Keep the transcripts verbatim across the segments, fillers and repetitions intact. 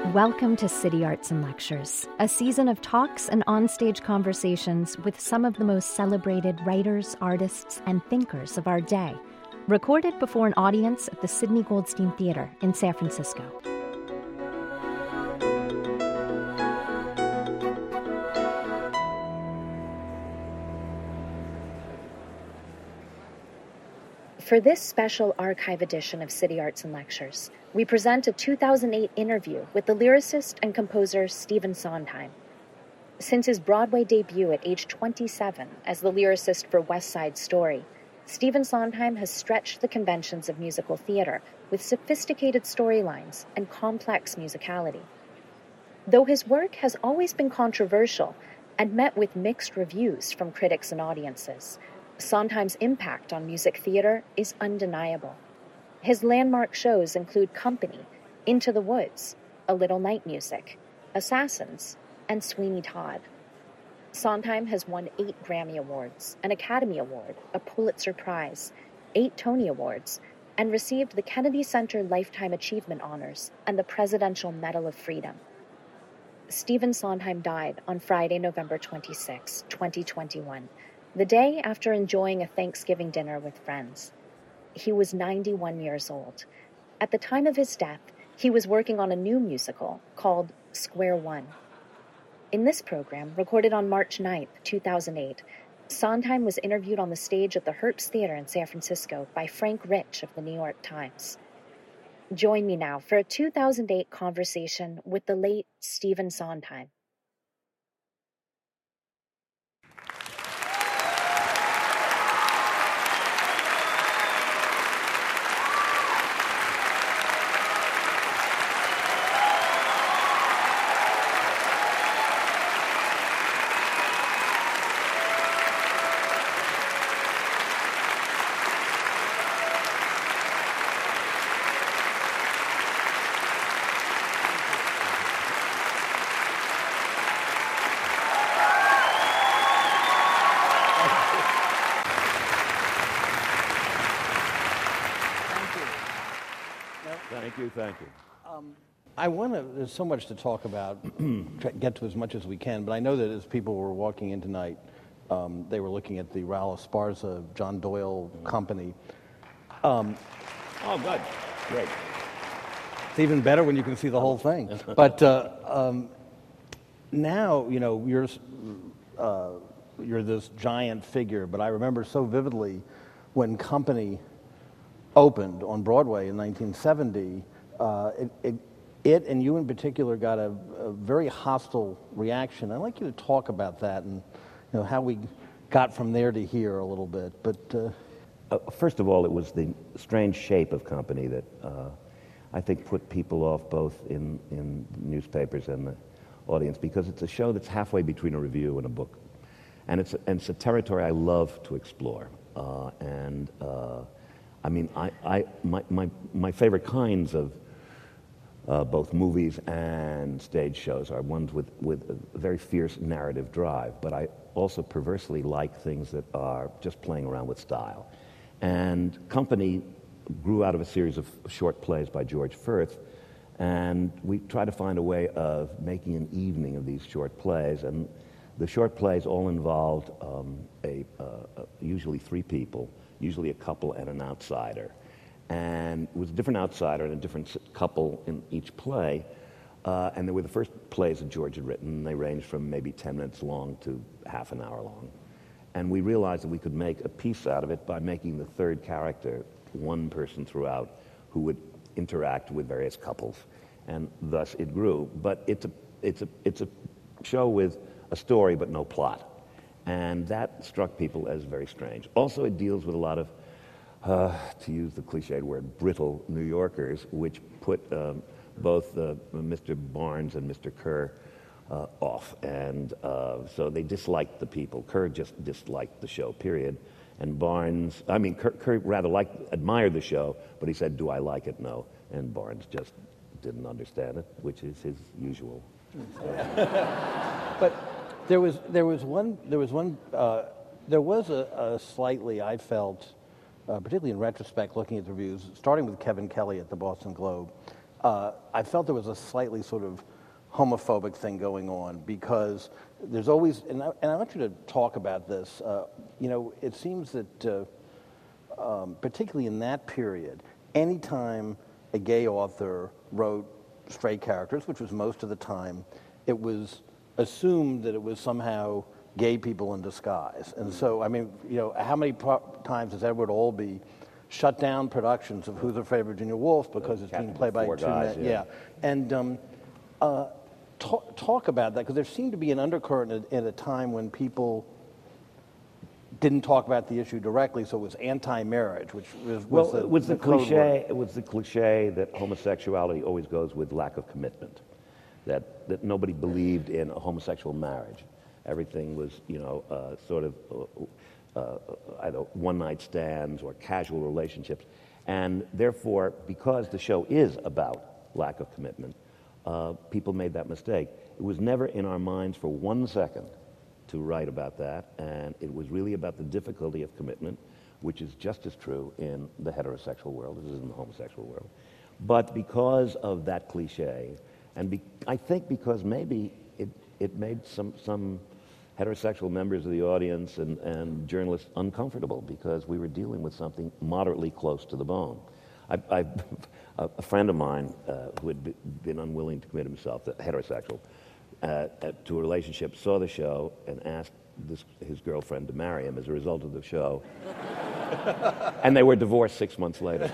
Welcome to City Arts and Lectures, a season of talks and onstage conversations with some of the most celebrated writers, artists, and thinkers of our day, recorded before an audience at the Sidney Goldstein Theater in San Francisco. For this special archive edition of City Arts and Lectures, we present a two thousand eight interview with the lyricist and composer Stephen Sondheim. Since his Broadway debut at age twenty-seven as the lyricist for West Side Story, Stephen Sondheim has stretched the conventions of musical theater with sophisticated storylines and complex musicality. Though his work has always been controversial and met with mixed reviews from critics and audiences, Sondheim's impact on music theater is undeniable. His landmark shows include Company, Into the Woods, A Little Night Music, Assassins, and Sweeney Todd. Sondheim has won eight Grammy Awards, an Academy Award, a Pulitzer Prize, eight Tony Awards, and received the Kennedy Center Lifetime Achievement Honors and the Presidential Medal of Freedom. Stephen Sondheim died on Friday, November twenty-sixth, twenty twenty-one, the day after enjoying a Thanksgiving dinner with friends. He was ninety-one years old. At the time of his death, he was working on a new musical called Square One. In this program, recorded on March ninth, two thousand eight, Sondheim was interviewed on the stage at the Herbst Theater in San Francisco by Frank Rich of the New York Times. Join me now for a two thousand eight conversation with the late Stephen Sondheim. Thank you, thank you. Um, I want to, there's so much to talk about, try, get to as much as we can, but I know that as people were walking in tonight, um, they were looking at the Raul Esparza, John Doyle Company. Um, oh, good. Great. It's even better when you can see the whole thing. But uh, um, now, you know, you're, uh, you're this giant figure, but I remember so vividly when Company opened on Broadway in nineteen seventy, uh, it, it, it and you in particular got a, a very hostile reaction. I'd like you to talk about that and you know how we got from there to here a little bit. But uh, uh, first of all, it was the strange shape of Company that uh, I think put people off both in, in newspapers and the audience, because it's a show that's halfway between a review and a book, and it's and it's a territory I love to explore. Uh, and uh, I mean, I, I, my, my, my favorite kinds of uh, both movies and stage shows are ones with, with a very fierce narrative drive, but I also perversely like things that are just playing around with style. And Company grew out of a series of short plays by George Furth, and we tried to find a way of making an evening of these short plays, and the short plays all involved um, a, uh, usually three people, usually a couple and an outsider. And it was a different outsider and a different couple in each play. Uh, and they were the first plays that George had written. They ranged from maybe ten minutes long to half an hour long. And we realized that we could make a piece out of it by making the third character one person throughout who would interact with various couples. And thus it grew. But it's a, it's a, it's a show with a story but no plot. And that struck people as very strange. Also, it deals with a lot of, uh, to use the cliched word, brittle New Yorkers, which put um, both uh, Mister Barnes and Mister Kerr uh, off. And uh, so they disliked the people. Kerr just disliked the show, period. And Barnes, I mean, Kerr, Kerr rather liked, admired the show, but he said, do I like it? No. And Barnes just didn't understand it, which is his usual. But There was there was one there was one uh, there was a, a slightly I felt, uh, particularly in retrospect, looking at the reviews, starting with Kevin Kelly at the Boston Globe, uh, I felt there was a slightly sort of homophobic thing going on because there's always, and I, and I want you to talk about this. Uh, you know, it seems that, uh, um, particularly in that period, anytime a gay author wrote straight characters, which was most of the time, it was assumed that it was somehow gay people in disguise. And so, I mean, you know, how many pro- times has Edward Albee shut down productions of Who's Afraid of Virginia Woolf because it's being played by two guys, men? yeah. yeah. And um, uh, talk, talk about that, because there seemed to be an undercurrent at, at a time when people didn't talk about the issue directly, so it was anti-marriage, which was, was Well, the, it was the, the code cliche. word. It was the cliche that homosexuality always goes with lack of commitment. That that nobody believed in a homosexual marriage. Everything was, you know, uh, sort of uh, uh, either one-night stands or casual relationships, and therefore, because the show is about lack of commitment, uh, people made that mistake. It was never in our minds for one second to write about that, and it was really about the difficulty of commitment, which is just as true in the heterosexual world as it is in the homosexual world. But because of that cliche, and be, I think because maybe it, it made some, some heterosexual members of the audience and, and journalists uncomfortable because we were dealing with something moderately close to the bone. I, I, a friend of mine uh, who had been unwilling to commit himself, heterosexual, Uh, to a relationship, saw the show and asked this, his girlfriend to marry him as a result of the show. And they were divorced six months later.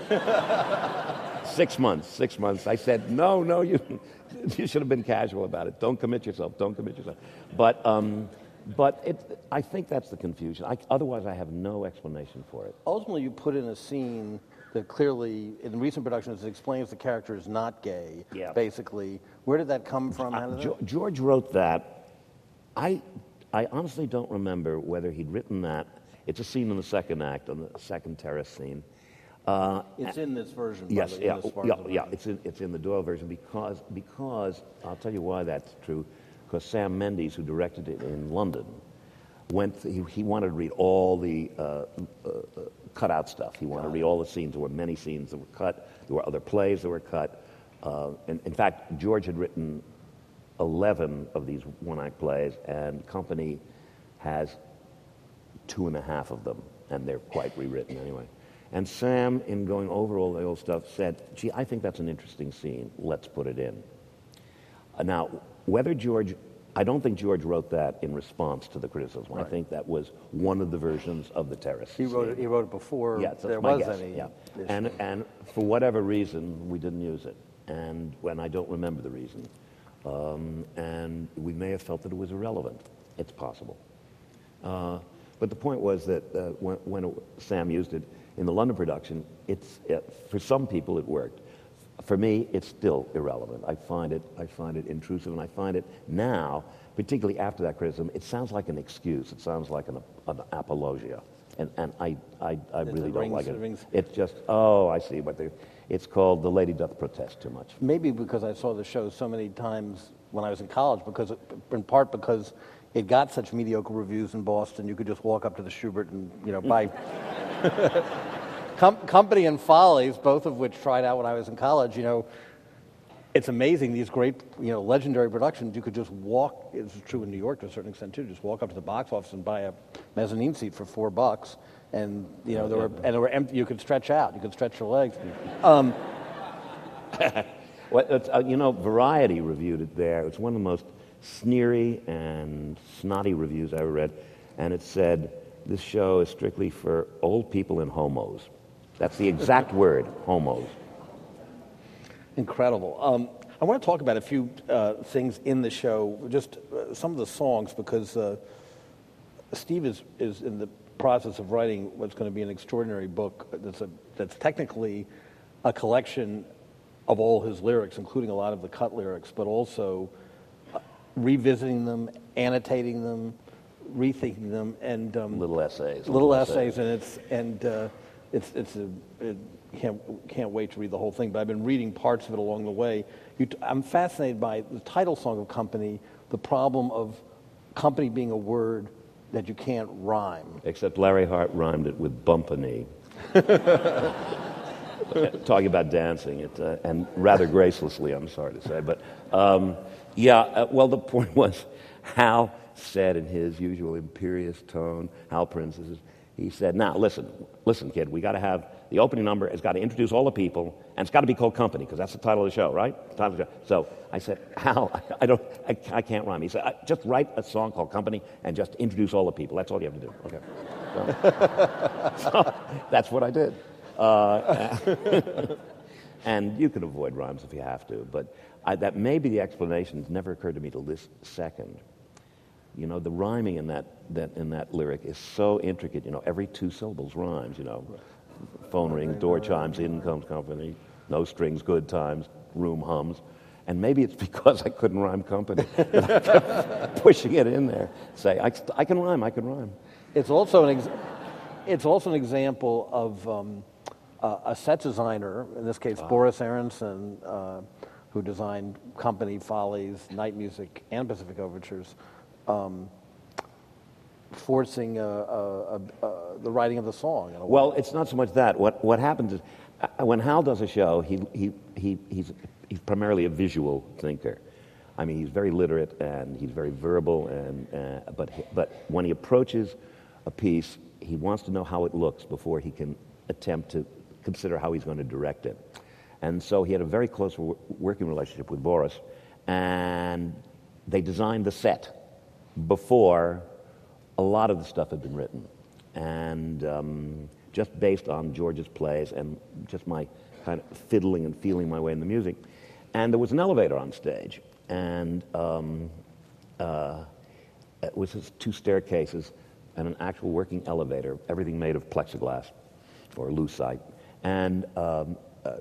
six months, six months. I said, no, no, you, you should have been casual about it. Don't commit yourself, don't commit yourself. But, um, but it, I think that's the confusion. I, otherwise, I have no explanation for it. Ultimately, you put in a scene that clearly, in recent productions, it explains the character is not gay, Yeah. basically. Where did that come from? How Uh, did Jo- that? George wrote that. I, I honestly don't remember whether he'd written that. It's a scene in the second act, on the second terrace scene. Uh, It's in this version, by Yes, the- in yeah, this yeah, Spartan yeah. version. It's in it's in the Doyle version because because I'll tell you why that's true. Because Sam Mendes, who directed it in London, went. He, he wanted to read all the uh, uh, cut out stuff. He wanted to read all the scenes. There were many scenes that were cut. There were other plays that were cut. Uh, and in fact, George had written eleven of these one-act plays, and Company has two and a half of them, and they're quite rewritten anyway. And Sam, in going over all the old stuff, said, gee, I think that's an interesting scene. Let's put it in. Uh, now, whether George, I don't think George wrote that in response to the criticism. Right. I think that was one of the versions of the terrace. He wrote it, scene. he wrote it before Yeah, that's there my was guess, any yeah. issue. And, and for whatever reason, we didn't use it. And when I don't remember the reason. Um, and we may have felt that it was irrelevant. It's possible. Uh, but the point was that uh, when, when it, Sam used it in the London production, it's, it, for some people it worked. For me, it's still irrelevant. I find it, I find it intrusive, and I find it now, particularly after that criticism, it sounds like an excuse. It sounds like an, an apologia. And, and I, I, I really it don't rings- like it. it rings- It's just, oh, I see. But it's called The Lady Doth Protest Too Much. Maybe because I saw the show so many times when I was in college, because in part because it got such mediocre reviews in Boston, you could just walk up to the Schubert and, you know, buy Com- Company and Follies, both of which tried out when I was in college. You know, it's amazing, these great, you know, legendary productions. You could just walk, it's true in New York to a certain extent too, just walk up to the box office and buy a mezzanine seat for four bucks. And, you know, there were, and there were empty, you could stretch out, you could stretch your legs. Um, Well, it's, uh, you know, Variety reviewed it there. It's one of the most sneery and snotty reviews I ever read. And it said, this show is strictly for old people and homos. That's the exact word, homos. Incredible. Um, I want to talk about a few uh, things in the show, just uh, some of the songs, because uh, Steve is, is in the process of writing what's going to be an extraordinary book that's, a, that's technically a collection of all his lyrics, including a lot of the cut lyrics, but also uh, revisiting them, annotating them, rethinking them, and um, Little essays. little essays, and it's and uh, it's it's a it, can't can't wait to read the whole thing. But I've been reading parts of it along the way. You t- I'm fascinated by the title song of Company, the problem of company being a word that you can't rhyme. Except Larry Hart rhymed it with bumpany. talking about dancing, it, uh, and rather gracelessly, I'm sorry to say. But um, yeah, uh, well, the point was, Hal said in his usual imperious tone, Hal Prince, he said, now, listen, listen, kid, we got to have, the opening number has got to introduce all the people, and it's got to be called Company, because that's the title of the show, right? The title of the show. So I said, Hal, I, I don't, I, I can't rhyme. He said, I, just write a song called Company and just introduce all the people. That's all you have to do. Okay. So, so that's what I did. Uh, and you can avoid rhymes if you have to, but I, that may be the explanation. It's never occurred to me to list second. You know, the rhyming in that, that in that lyric is so intricate. You know, every two syllables rhymes. You know, phone rings, door chimes, in comes company, no strings, good times, room hums. And maybe it's because I couldn't rhyme company that I kept pushing it in there. Say, I, I can rhyme, I can rhyme. It's also an ex- it's also an example of um, uh, a set designer, in this case, uh, Boris Aronson, uh, who designed Company, Follies, Night Music, and Pacific Overtures. Um, forcing uh, uh, uh, the writing of the song. In a well, way. It's not so much that. What what happens is, uh, when Hal does a show, he he he he's he's primarily a visual thinker. I mean, he's very literate and he's very verbal, and uh, but he, but when he approaches a piece, he wants to know how it looks before he can attempt to consider how he's going to direct it. And so he had a very close w- working relationship with Boris, and they designed the set before a lot of the stuff had been written, and um, just based on George's plays and just my kind of fiddling and feeling my way in the music. And there was an elevator on stage, and um, uh, it was just two staircases and an actual working elevator, everything made of plexiglass or lucite. And um, uh,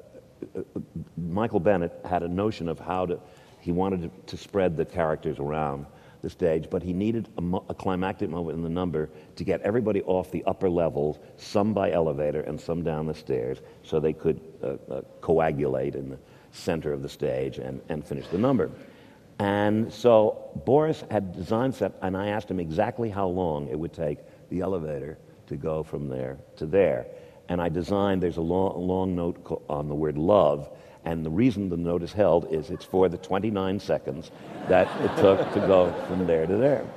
Michael Bennett had a notion of how to, he wanted to, to spread the characters around the stage, but he needed a, mo- a climactic moment in the number to get everybody off the upper levels, some by elevator and some down the stairs, so they could uh, uh, coagulate in the center of the stage and, and finish the number. And so Boris had designed set, and I asked him exactly how long it would take the elevator to go from there to there. And I designed, there's a long, a long note co- on the word love, and the reason the note is held is it's for the twenty-nine seconds that it took to go from there to there.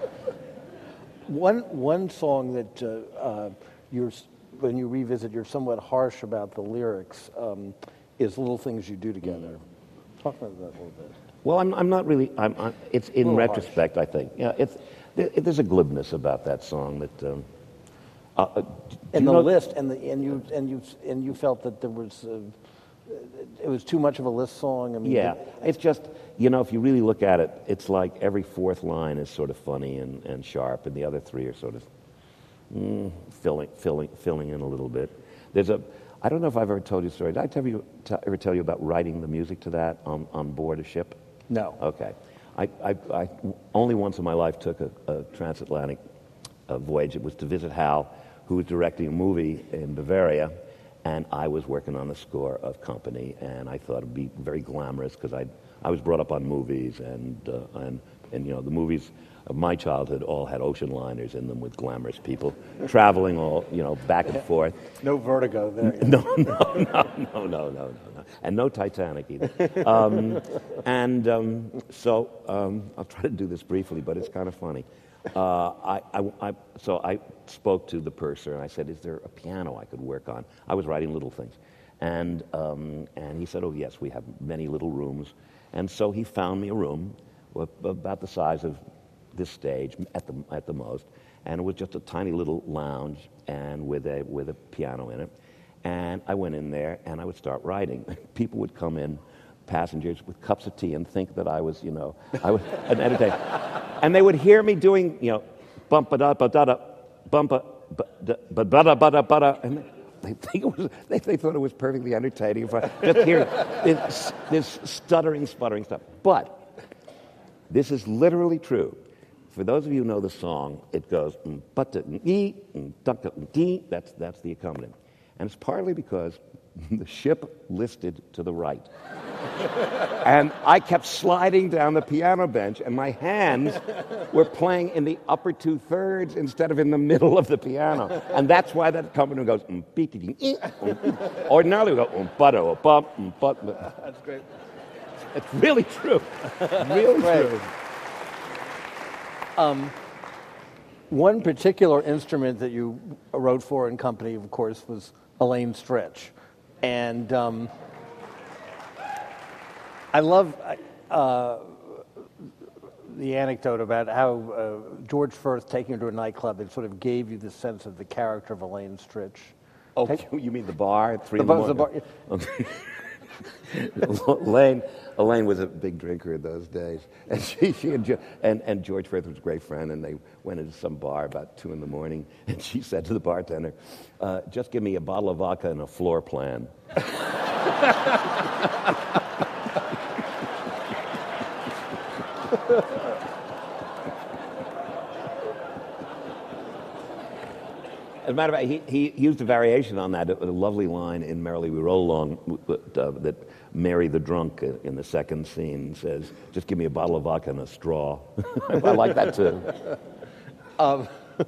One one song that uh, uh, you're, when you revisit, you're somewhat harsh about the lyrics, um, is Little Things You Do Together. Talk about that a little bit. Well, I'm, I'm not really, I'm, I'm, it's in retrospect, harsh. I think. Yeah, it's, there, there's a glibness about that song that... Um, uh, uh, and the list, and, the, and, you, and, you, and you felt that there was... Uh, it was too much of a list song. I mean, yeah, it's just, you know, if you really look at it, it's like every fourth line is sort of funny and, and sharp, and the other three are sort of mm, filling, filling, filling in a little bit. There's a, I don't know if I've ever told you a story. Did I tell you, t- ever tell you about writing the music to that on, on board a ship? No. Okay. I, I, I only once in my life took a, a transatlantic uh, voyage. It was to visit Hal, who was directing a movie in Bavaria, and I was working on the score of Company, and I thought it'd be very glamorous because I I was brought up on movies, and uh, and and you know the movies of my childhood all had ocean liners in them with glamorous people traveling all you know back and forth. No Vertigo there. Yeah. No, no, no, no, no, no, no, no, and no Titanic either. Um, and um, so um, I'll try to do this briefly, but it's kind of funny. Uh, I, I, I, so I spoke to the purser, and I said, is there a piano I could work on? I was writing Little Things. And, um, and he said, oh, yes, we have many little rooms. And so he found me a room about the size of this stage, at the, at the most, and it was just a tiny little lounge and with a, with a piano in it. And I went in there, and I would start writing. People would come in, passengers with cups of tea, and think that I was, you know, I was an entertainer. And they would hear me doing, you know, bumpa da ba da da, bumpa ba da da ba da ba da, and they think it was, they, they thought it was perfectly entertaining. If I just hear this, this stuttering, sputtering stuff. But this is literally true. For those of you who know the song, it goes but that's that's the accompaniment, and it's partly because the ship listed to the right. And I kept sliding down the piano bench, and my hands were playing in the upper two-thirds instead of in the middle of the piano. And that's why that company goes, mm, beep, beep, beep, mm, mm. Ordinarily we go, um, butter, or bump, um, but. That's great. It's really true. Really true. Um, one particular instrument that you wrote for and company, of course, was Elaine Stritch. And um, I love uh, the anecdote about how uh, George Firth taking her to a niclub, it sort of gave you the sense of the character of Elaine Stritch. Oh, Take, you mean the bar at three the, in the bar- morning? the bar, Elaine, Elaine was a big drinker in those days, and she, she and, and, and George Firth was a great friend, and they went into some bar about two in the morning, and she said to the bartender, uh, just give me a bottle of vodka and a floor plan. As a matter of fact, he, he used a variation on that, a, a lovely line in Merrily We Roll Along uh, that Mary the drunk in the second scene says, just give me a bottle of vodka and a straw. I like that too. Um,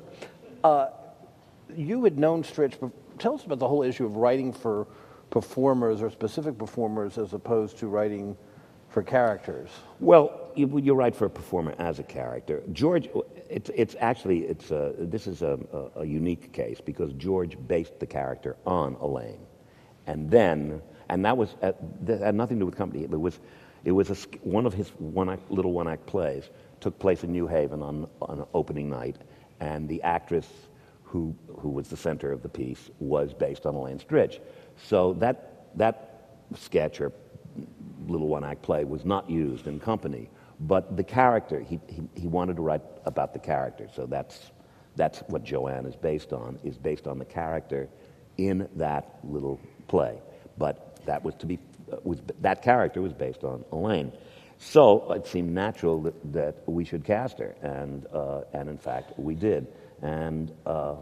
uh, you had known Stritch, but tell us about the whole issue of writing for performers or specific performers as opposed to writing for characters. Well, you, you write for a performer as a character. George, it's, it's actually, it's a, this is a, a, a unique case because George based the character on Elaine. And then, and that was, uh, that had nothing to do with company. It was, it was a, one of his one act, little one-act plays took place in New Haven on, on opening night, and the actress who, who was the center of the piece was based on Elaine Stritch. So that, that sketch or little one-act play was not used in company, but the character, he, he, he wanted to write about the character, so that's, that's what Joanne is based on, is based on the character in that little play. But that was to be, uh, was, that character was based on Elaine. So it seemed natural that, that we should cast her, and, uh, and in fact, we did. And uh,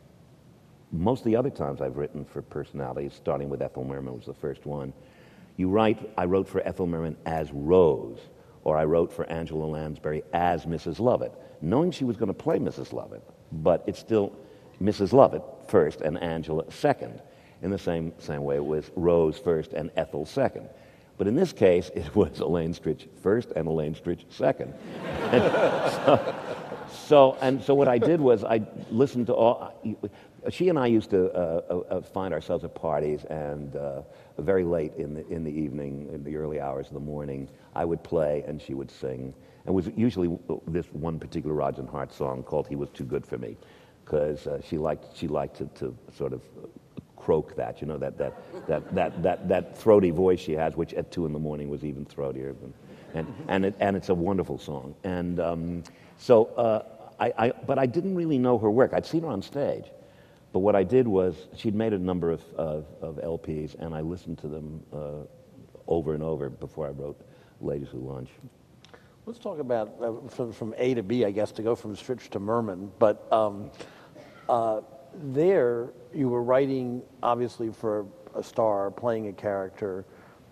most of the other times I've written for personalities, starting with Ethel Merman was the first one, you write, I wrote for Ethel Merman as Rose, or I wrote for Angela Lansbury as Missus Lovett, knowing she was going to play Missus Lovett, but it's still Missus Lovett first and Angela second. In the same, same way it was Rose first and Ethel second. But in this case, it was Elaine Stritch first and Elaine Stritch second. And so, so, and so what I did was I listened to all... She and I used to uh, uh, find ourselves at parties, and uh, very late in the in the evening, in the early hours of the morning, I would play and she would sing. And it was usually this one particular Rodgers and Hart song called "He Was Too Good for Me," because uh, she liked she liked to, to sort of croak that, you know, that that that that that that throaty voice she has, which at two in the morning was even throatier. Than, and and it, and it's a wonderful song. And um, so, uh, I, I but I didn't really know her work. I'd seen her on stage. But what I did was, she'd made a number of, of, of L Ps, and I listened to them uh, over and over before I wrote Ladies Who Lunch. Let's talk about, uh, from, from A to B, I guess, to go from Stritch to Merman. But um, uh, there, you were writing, obviously, for a star, playing a character,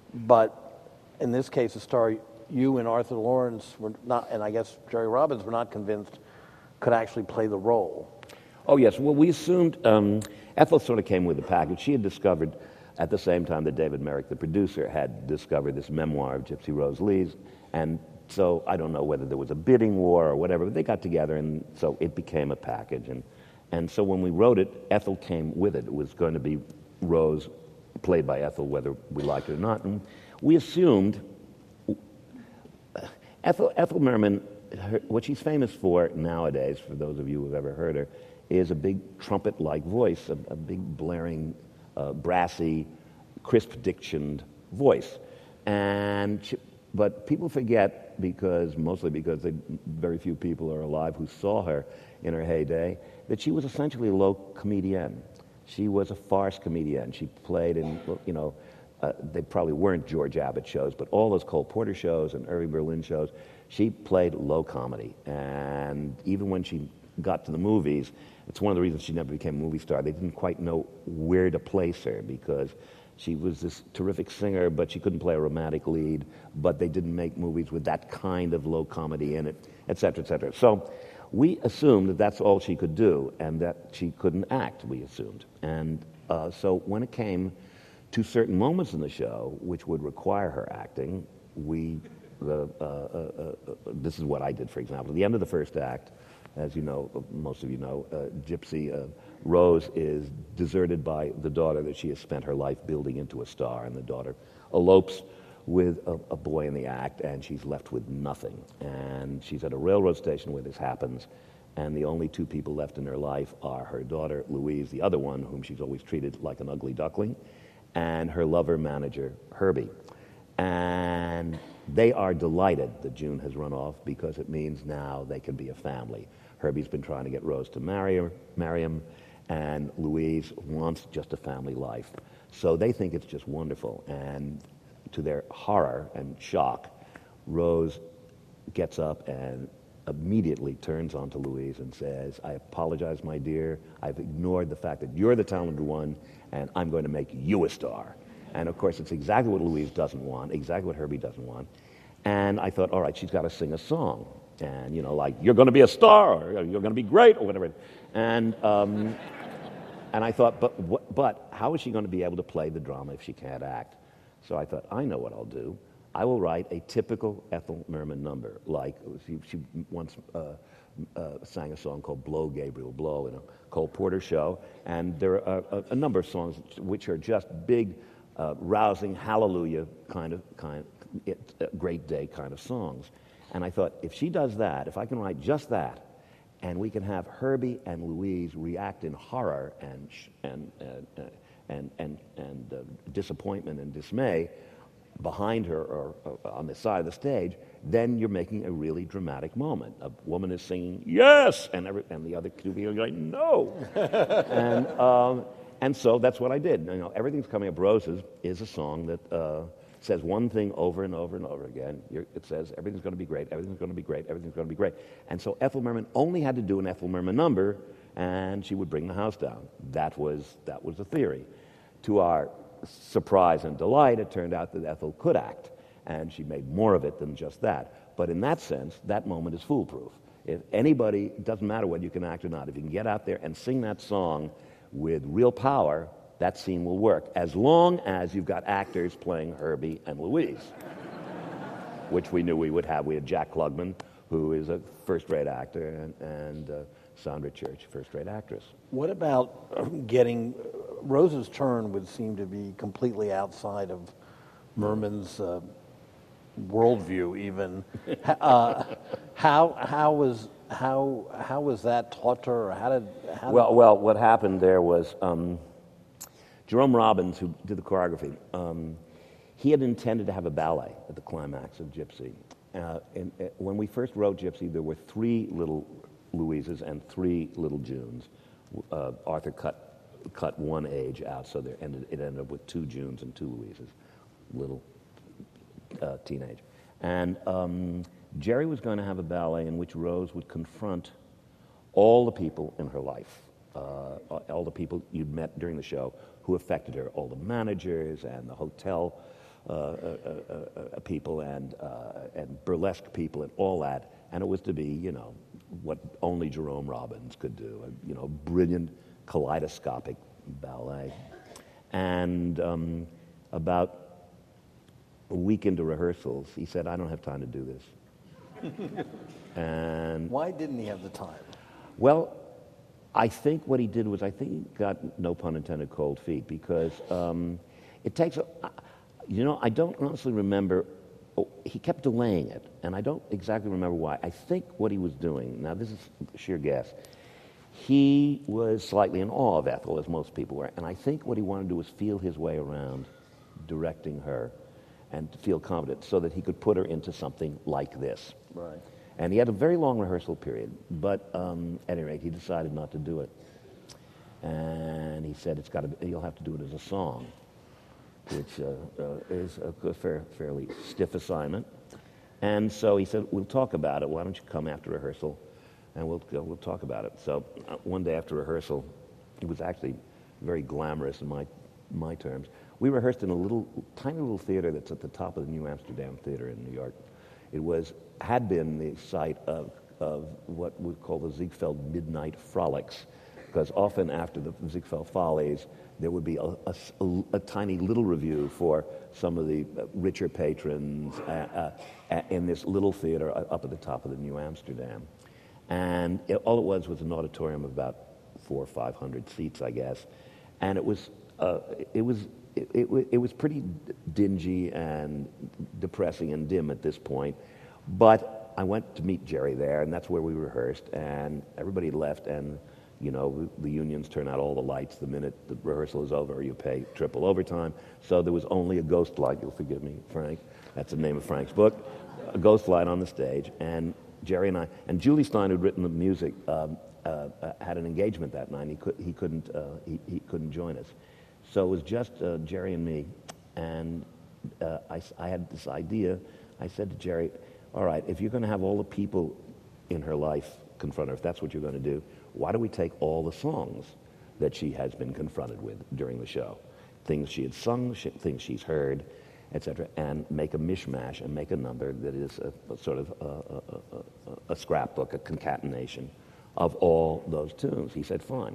but in this case, a star you and Arthur Lawrence were not, and I guess Jerry Robbins were not convinced could actually play the role. Oh, yes. Well, we assumed, um, Ethel sort of came with the package. She had discovered, at the same time that David Merrick, the producer, had discovered this memoir of Gypsy Rose Lee's. And so I don't know whether there was a bidding war or whatever, but they got together, and so it became a package. And, and so when we wrote it, Ethel came with it. It was going to be Rose, played by Ethel, whether we liked it or not. And we assumed Ethel, Ethel Merman, her, what she's famous for nowadays, for those of you who have ever heard her, is a big trumpet-like voice, a, a big blaring, uh, brassy, crisp-dictioned voice. And she, but people forget, because mostly because they, very few people are alive who saw her in her heyday, that she was essentially a low comedienne. She was a farce comedienne. She played in, you know, uh, they probably weren't George Abbott shows, but all those Cole Porter shows and Irving Berlin shows, she played low comedy. And even when she got to the movies, it's one of the reasons she never became a movie star. They didn't quite know where to place her because She was this terrific singer, but she couldn't play a romantic lead, but they didn't make movies with that kind of low comedy in it, et cetera, et cetera. So we assumed that that's all she could do, and that she couldn't act, we assumed. And uh, so when it came to certain moments in the show, which would require her acting, we, uh, uh, uh, uh, this is what I did, for example. At the end of the first act, as you know, most of you know, uh, Gypsy uh, Rose is deserted by the daughter that she has spent her life building into a star, and the daughter elopes with a, a boy in the act, and she's left with nothing. And she's at a railroad station where this happens, and the only two people left in her life are her daughter, Louise, the other one, whom she's always treated like an ugly duckling, and her lover manager, Herbie. And they are delighted that June has run off because it means now they can be a family. Herbie's been trying to get Rose to marry her, marry him, and Louise wants just a family life. So they think it's just wonderful. And to their horror and shock, Rose gets up and immediately turns onto Louise and says, I apologize, my dear. I've ignored the fact that you're the talented one, and I'm going to make you a star. And of course, it's exactly what Louise doesn't want, exactly what Herbie doesn't want. And I thought, all right, she's got to sing a song. And, you know, like, you're going to be a star, or you're going to be great, or whatever. And um, and I thought, but what, but how is she going to be able to play the drama if she can't act? So I thought, I know what I'll do. I will write a typical Ethel Merman number, like she, she once uh, uh, sang a song called Blow, Gabriel, Blow in a Cole Porter show, and there are a, a number of songs which are just big, uh, rousing, hallelujah kind of, kind, it, uh, great day kind of songs. And I thought, if she does that, if I can write just that, and we can have Herbie and Louise react in horror and and uh, and and and uh, disappointment and dismay behind her or, or on the side of the stage, then you're making a really dramatic moment. A woman is singing yes, and every, and the other two people are going no, and um, and so that's what I did. You know, Everything's Coming Up Roses is a song that uh, says one thing over and over and over again. You're, it says everything's going to be great, everything's going to be great, everything's going to be great. And so Ethel Merman only had to do an Ethel Merman number, and she would bring the house down. That was that was the theory. To our surprise and delight, it turned out that Ethel could act, and she made more of it than just that. But in that sense, that moment is foolproof. If anybody, it doesn't matter whether you can act or not, if you can get out there and sing that song with real power, that scene will work, as long as you've got actors playing Herbie and Louise, which we knew we would have. We had Jack Klugman, who is a first-rate actor, and, and uh, Sandra Church, first-rate actress. What about getting Rose's turn would seem to be completely outside of Merman's uh, worldview, even. uh, how how was how how was that taught to her? How did how well did... well what happened there was um, Jerome Robbins, who did the choreography. Um, he had intended to have a ballet at the climax of Gypsy. Uh, and uh, when we first wrote Gypsy, there were three little Louises and three little Junes. Uh, Arthur cut cut one age out, so there ended, it ended up with two Junes and two Louises, little uh, teenage. And um, Jerry was going to have a ballet in which Rose would confront all the people in her life, uh, all the people you'd met during the show who affected her, all the managers and the hotel uh, uh, uh, uh, people and uh, and burlesque people and all that. And it was to be, you know, what only Jerome Robbins could do, a, you know, brilliant kaleidoscopic ballet. And um, about a week into rehearsals, he said, I don't have time to do this. And why didn't he have the time? Well, I think what he did was, I think he got, no pun intended, cold feet, because um, it takes, a, you know, I don't honestly remember. Oh, he kept delaying it, and I don't exactly remember why. I think what he was doing, now this is sheer guess, he was slightly in awe of Ethel, as most people were, and I think what he wanted to do was feel his way around directing her and to feel confident so that he could put her into something like this. Right. And he had a very long rehearsal period, but um, at any rate, he decided not to do it. And he said, "It's got to be, you'll have to do it as a song," which uh, uh, is a fair, fairly stiff assignment. And so he said, "We'll talk about it. Why don't you come after rehearsal, and we'll we'll talk about it." So uh, one day after rehearsal, it was actually very glamorous in my my terms. We rehearsed in a little, tiny little theater that's at the top of the New Amsterdam Theater in New York. It was, had been the site of, of what we call the Ziegfeld Midnight Frolics, because often after the Ziegfeld Follies, there would be a, a, a, a tiny little review for some of the richer patrons uh, uh, in this little theater up at the top of the New Amsterdam. And it, all it was was an auditorium of about four or five hundred seats, I guess. And it was, uh, it was, it, it, it was pretty dingy and depressing and dim at this point. But I went to meet Jerry there, and that's where we rehearsed. And everybody left, and you know, the unions turn out all the lights the minute the rehearsal is over, or you pay triple overtime. So there was only a ghost light. You'll forgive me, Frank. That's the name of Frank's book. A ghost light on the stage, and Jerry and I, and Julie Stein, who'd written the music, um, uh, uh, had an engagement that night. He could, he couldn't, uh, he, he couldn't join us. So it was just uh, Jerry and me, and uh, I, I had this idea. I said to Jerry, all right, if you're going to have all the people in her life confront her, if that's what you're going to do, why don't we take all the songs that she has been confronted with during the show, things she had sung, sh- things she's heard, et cetera, and make a mishmash and make a number that is a, a sort of a, a, a, a scrapbook, a concatenation of all those tunes. He said, fine.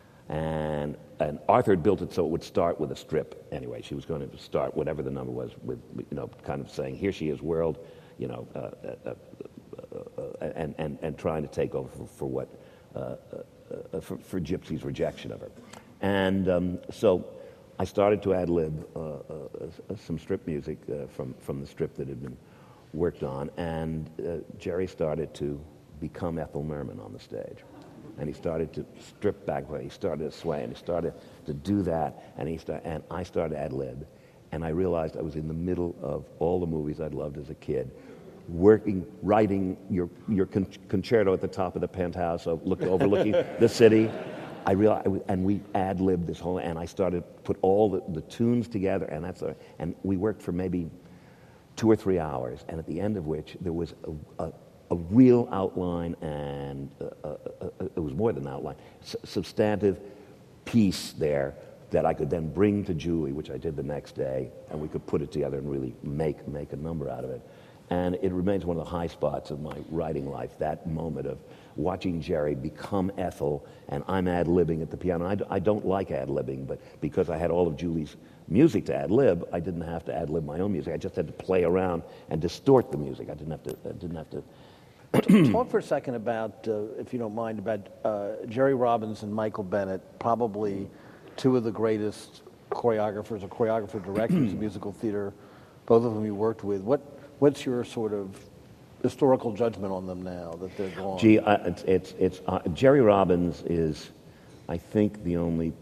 And, and Arthur had built it so it would start with a strip anyway. She was going to start whatever the number was with, you know, kind of saying, here she is, world, you know, uh, uh, uh, uh, and, and, and trying to take over for, for what, uh, uh, uh, for, for Gypsy's rejection of her. And um, so I started to ad-lib uh, uh, some strip music uh, from, from the strip that had been worked on, and uh, Jerry started to become Ethel Merman on the stage. And he started to strip back, he started to sway, and he started to do that, and, he start, and I started ad-lib, and I realized I was in the middle of all the movies I'd loved as a kid, working, writing your, your con- concerto at the top of the penthouse, of look, overlooking the city. I realized, and we ad-libbed this whole, and I started to put all the, the tunes together, and that's, a, and we worked for maybe two or three hours, and at the end of which there was a, a, a real outline, and uh, uh, uh, it was more than outline, s- substantive piece there that I could then bring to Julie, which I did the next day, and we could put it together and really make make a number out of it. And it remains one of the high spots of my writing life, that moment of watching Jerry become Ethel, and I'm ad-libbing at the piano. I, d- I don't like ad-libbing, but because I had all of Julie's music to ad-lib, I didn't have to ad-lib my own music. I just had to play around and distort the music. I didn't have to. I didn't have to. Talk for a second about, uh, if you don't mind, about uh, Jerry Robbins and Michael Bennett, probably two of the greatest choreographers or choreographer directors of musical theater, both of whom you worked with. What What's your sort of historical judgment on them now that they're gone? Gee, uh, it's, it's, it's uh, Jerry Robbins is, I think, the only,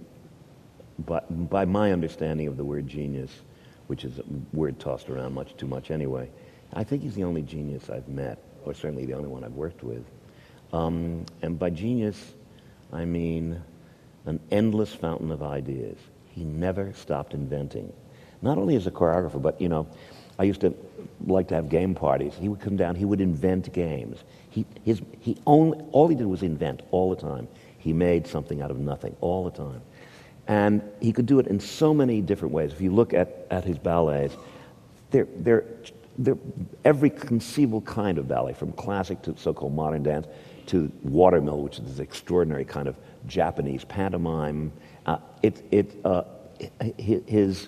by, by my understanding of the word genius, which is a word tossed around much too much anyway, I think he's the only genius I've met, or certainly the only one I've worked with. Um, and by genius, I mean an endless fountain of ideas. He never stopped inventing. Not only as a choreographer, but, you know, I used to like to have game parties. He would come down, he would invent games. He, his, he only, all he did was invent all the time. He made something out of nothing all the time. And he could do it in so many different ways. If you look at, at his ballets, they're, they're, they're every conceivable kind of ballet, from classic to so-called modern dance, to watermill, which is this extraordinary kind of Japanese pantomime. Uh, it, it, uh, his...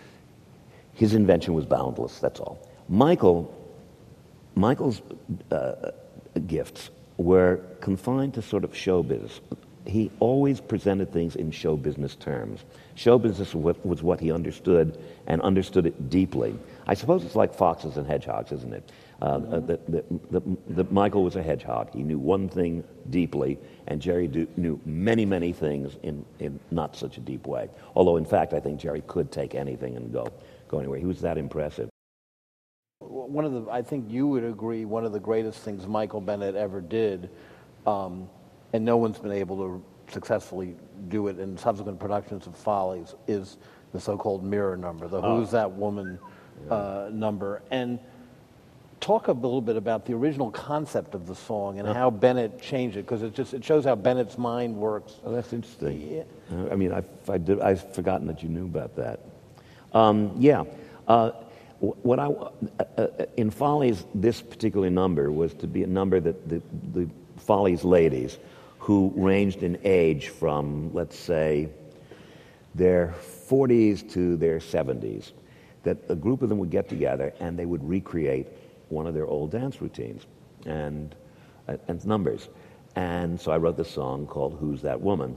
His invention was boundless, that's all. Michael, Michael's uh, gifts were confined to sort of show business. He always presented things in show business terms. Show business was what he understood, and understood it deeply. I suppose it's like foxes and hedgehogs, isn't it? Uh, mm-hmm. that, that, that, that Michael was a hedgehog. He knew one thing deeply, and Jerry do, knew many, many things in, in not such a deep way. Although, in fact, I think Jerry could take anything and go. go anywhere. He was that impressive. One of the, I think you would agree, one of the greatest things Michael Bennett ever did, um, and no one's been able to successfully do it in subsequent productions of Follies, is the so-called mirror number, the oh. Who's That Woman uh, number. And talk a little bit about the original concept of the song and uh, how Bennett changed it, because it just it shows how Bennett's mind works. Oh, that's interesting. Yeah. Uh, I mean, I, I did, I've forgotten that you knew about that. Um, yeah. Uh, wh- what I uh, uh, in Follies, this particular number was to be a number that the, the Follies ladies, who ranged in age from, let's say, their forties to their seventies, that a group of them would get together and they would recreate one of their old dance routines and uh, and numbers. And so I wrote this song called "Who's That Woman?"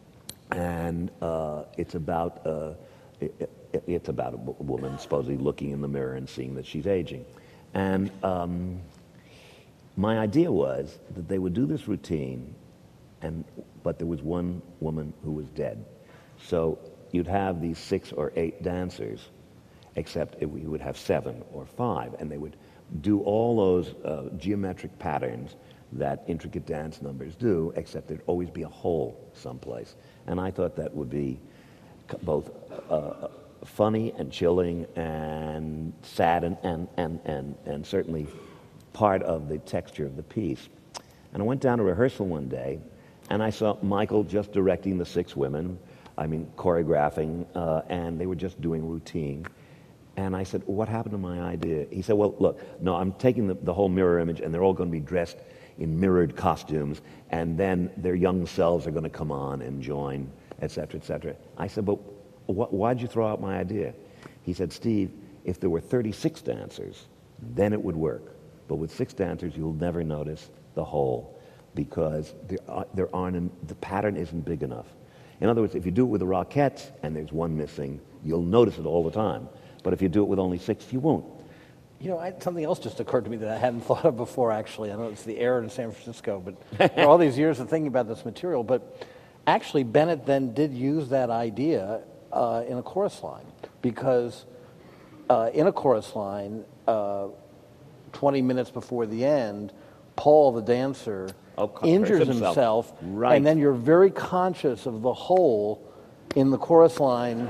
And uh, it's about uh, it, it, it's about a woman supposedly looking in the mirror and seeing that she's aging. And um, my idea was that they would do this routine, and but there was one woman who was dead. So you'd have these six or eight dancers, except it, you would have seven or five, and they would do all those uh, geometric patterns that intricate dance numbers do, except there'd always be a hole someplace. And I thought that would be both uh, funny and chilling and sad and, and, and, and, and certainly part of the texture of the piece. And I went down to rehearsal one day, and I saw Michael just directing the six women, I mean, choreographing, uh, and they were just doing routine. And I said, what happened to my idea? He said, well, look, no, I'm taking the, the whole mirror image, and they're all going to be dressed in mirrored costumes, and then their young selves are going to come on and join, et cetera, et cetera. I said, but wh- why'd you throw out my idea? He said, Steve, if there were thirty-six dancers, then it would work. But with six dancers, you'll never notice the whole, because there, are, there aren't, the pattern isn't big enough. In other words, if you do it with the Rockettes and there's one missing, you'll notice it all the time. But if you do it with only six, you won't. You know, I, something else just occurred to me that I hadn't thought of before, actually. I know it's the air in San Francisco, but for all these years of thinking about this material. But actually, Bennett then did use that idea uh, in a chorus line, because uh, in a chorus line, uh, twenty minutes before the end, Paul, the dancer, oh, injures himself, himself right. And then you're very conscious of the hole in the chorus line.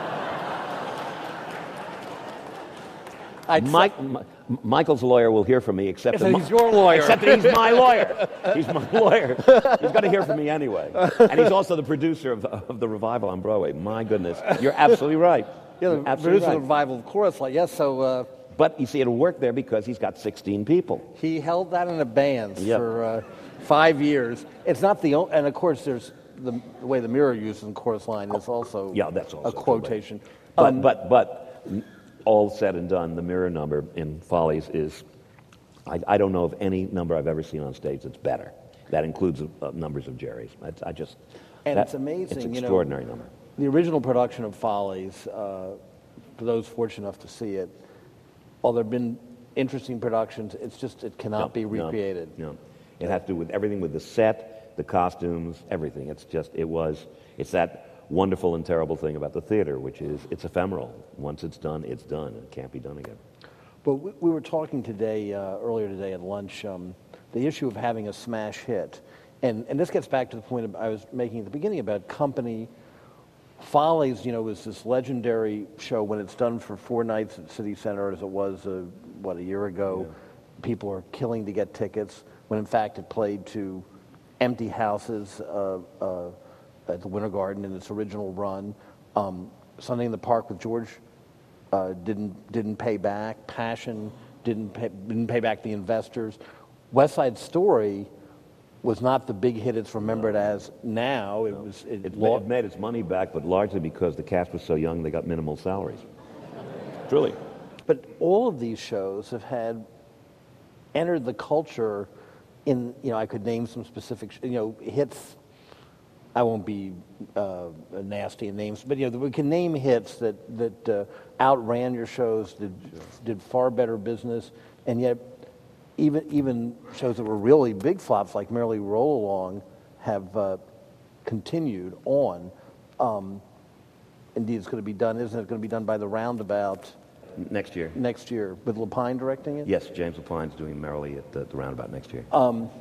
Mike, M- Michael's lawyer will hear from me, except So that he's your lawyer. Except that he's my lawyer. He's my lawyer. He's going to hear from me anyway. And he's also the producer of, of the revival on Broadway. My goodness, you're absolutely right. Yeah, the You're absolutely producer right. of the revival of chorus line. Yes, so uh, But you see, it'll work there because he's got sixteen people. he held that in abeyance Yep. for uh, five years. It's not the only, and of course, there's the, the way the mirror uses in chorus line is also Yeah, that's also a quotation. But, Um, but, but, all said and done, the mirror number in Follies is, I, I don't know of any number I've ever seen on stage that's better. That includes uh, numbers of Jerry's. I, I just, And that- it's amazing, It's an you know, extraordinary number. The original production of Follies, uh, for those fortunate enough to see it, while there have been interesting productions, it's just, it cannot No, be no, recreated. No, it has to do with everything, with the set, the costumes, everything. It's just, it was, it's that wonderful and terrible thing about the theater, which is it's ephemeral. Once it's done, it's done. It can't be done again. But we, we were talking today, uh, earlier today at lunch, um, the issue of having a smash hit. And, and this gets back to the point I was making at the beginning about company. Follies, you know, was this legendary show when it's done for four nights at City Center, as it was, uh, what, a year ago. Yeah. People are killing to get tickets, when in fact it played to empty houses uh, uh, at the Winter Garden in its original run. Um, Sunday in the Park with George uh, didn't didn't pay back. Passion didn't pay, didn't pay back the investors. West Side Story was not the big hit it's remembered no. as now. It no. was it, it, lo- it made its money back, but largely because the cast was so young they got minimal salaries. Truly. But all of these shows have had entered the culture in, you know, I could name some specific, you know, hits. I won't be uh, nasty in names, but you know, we can name hits that that uh, outran your shows, did did far better business, and yet even even shows that were really big flops, like Merrily Roll Along, have uh, continued on. Um, indeed, it's going to be done. Isn't it going to be done by the Roundabout next year? Next year, with Lapine directing it. Yes, James Lapine's doing Merrily at the, the Roundabout next year. Um,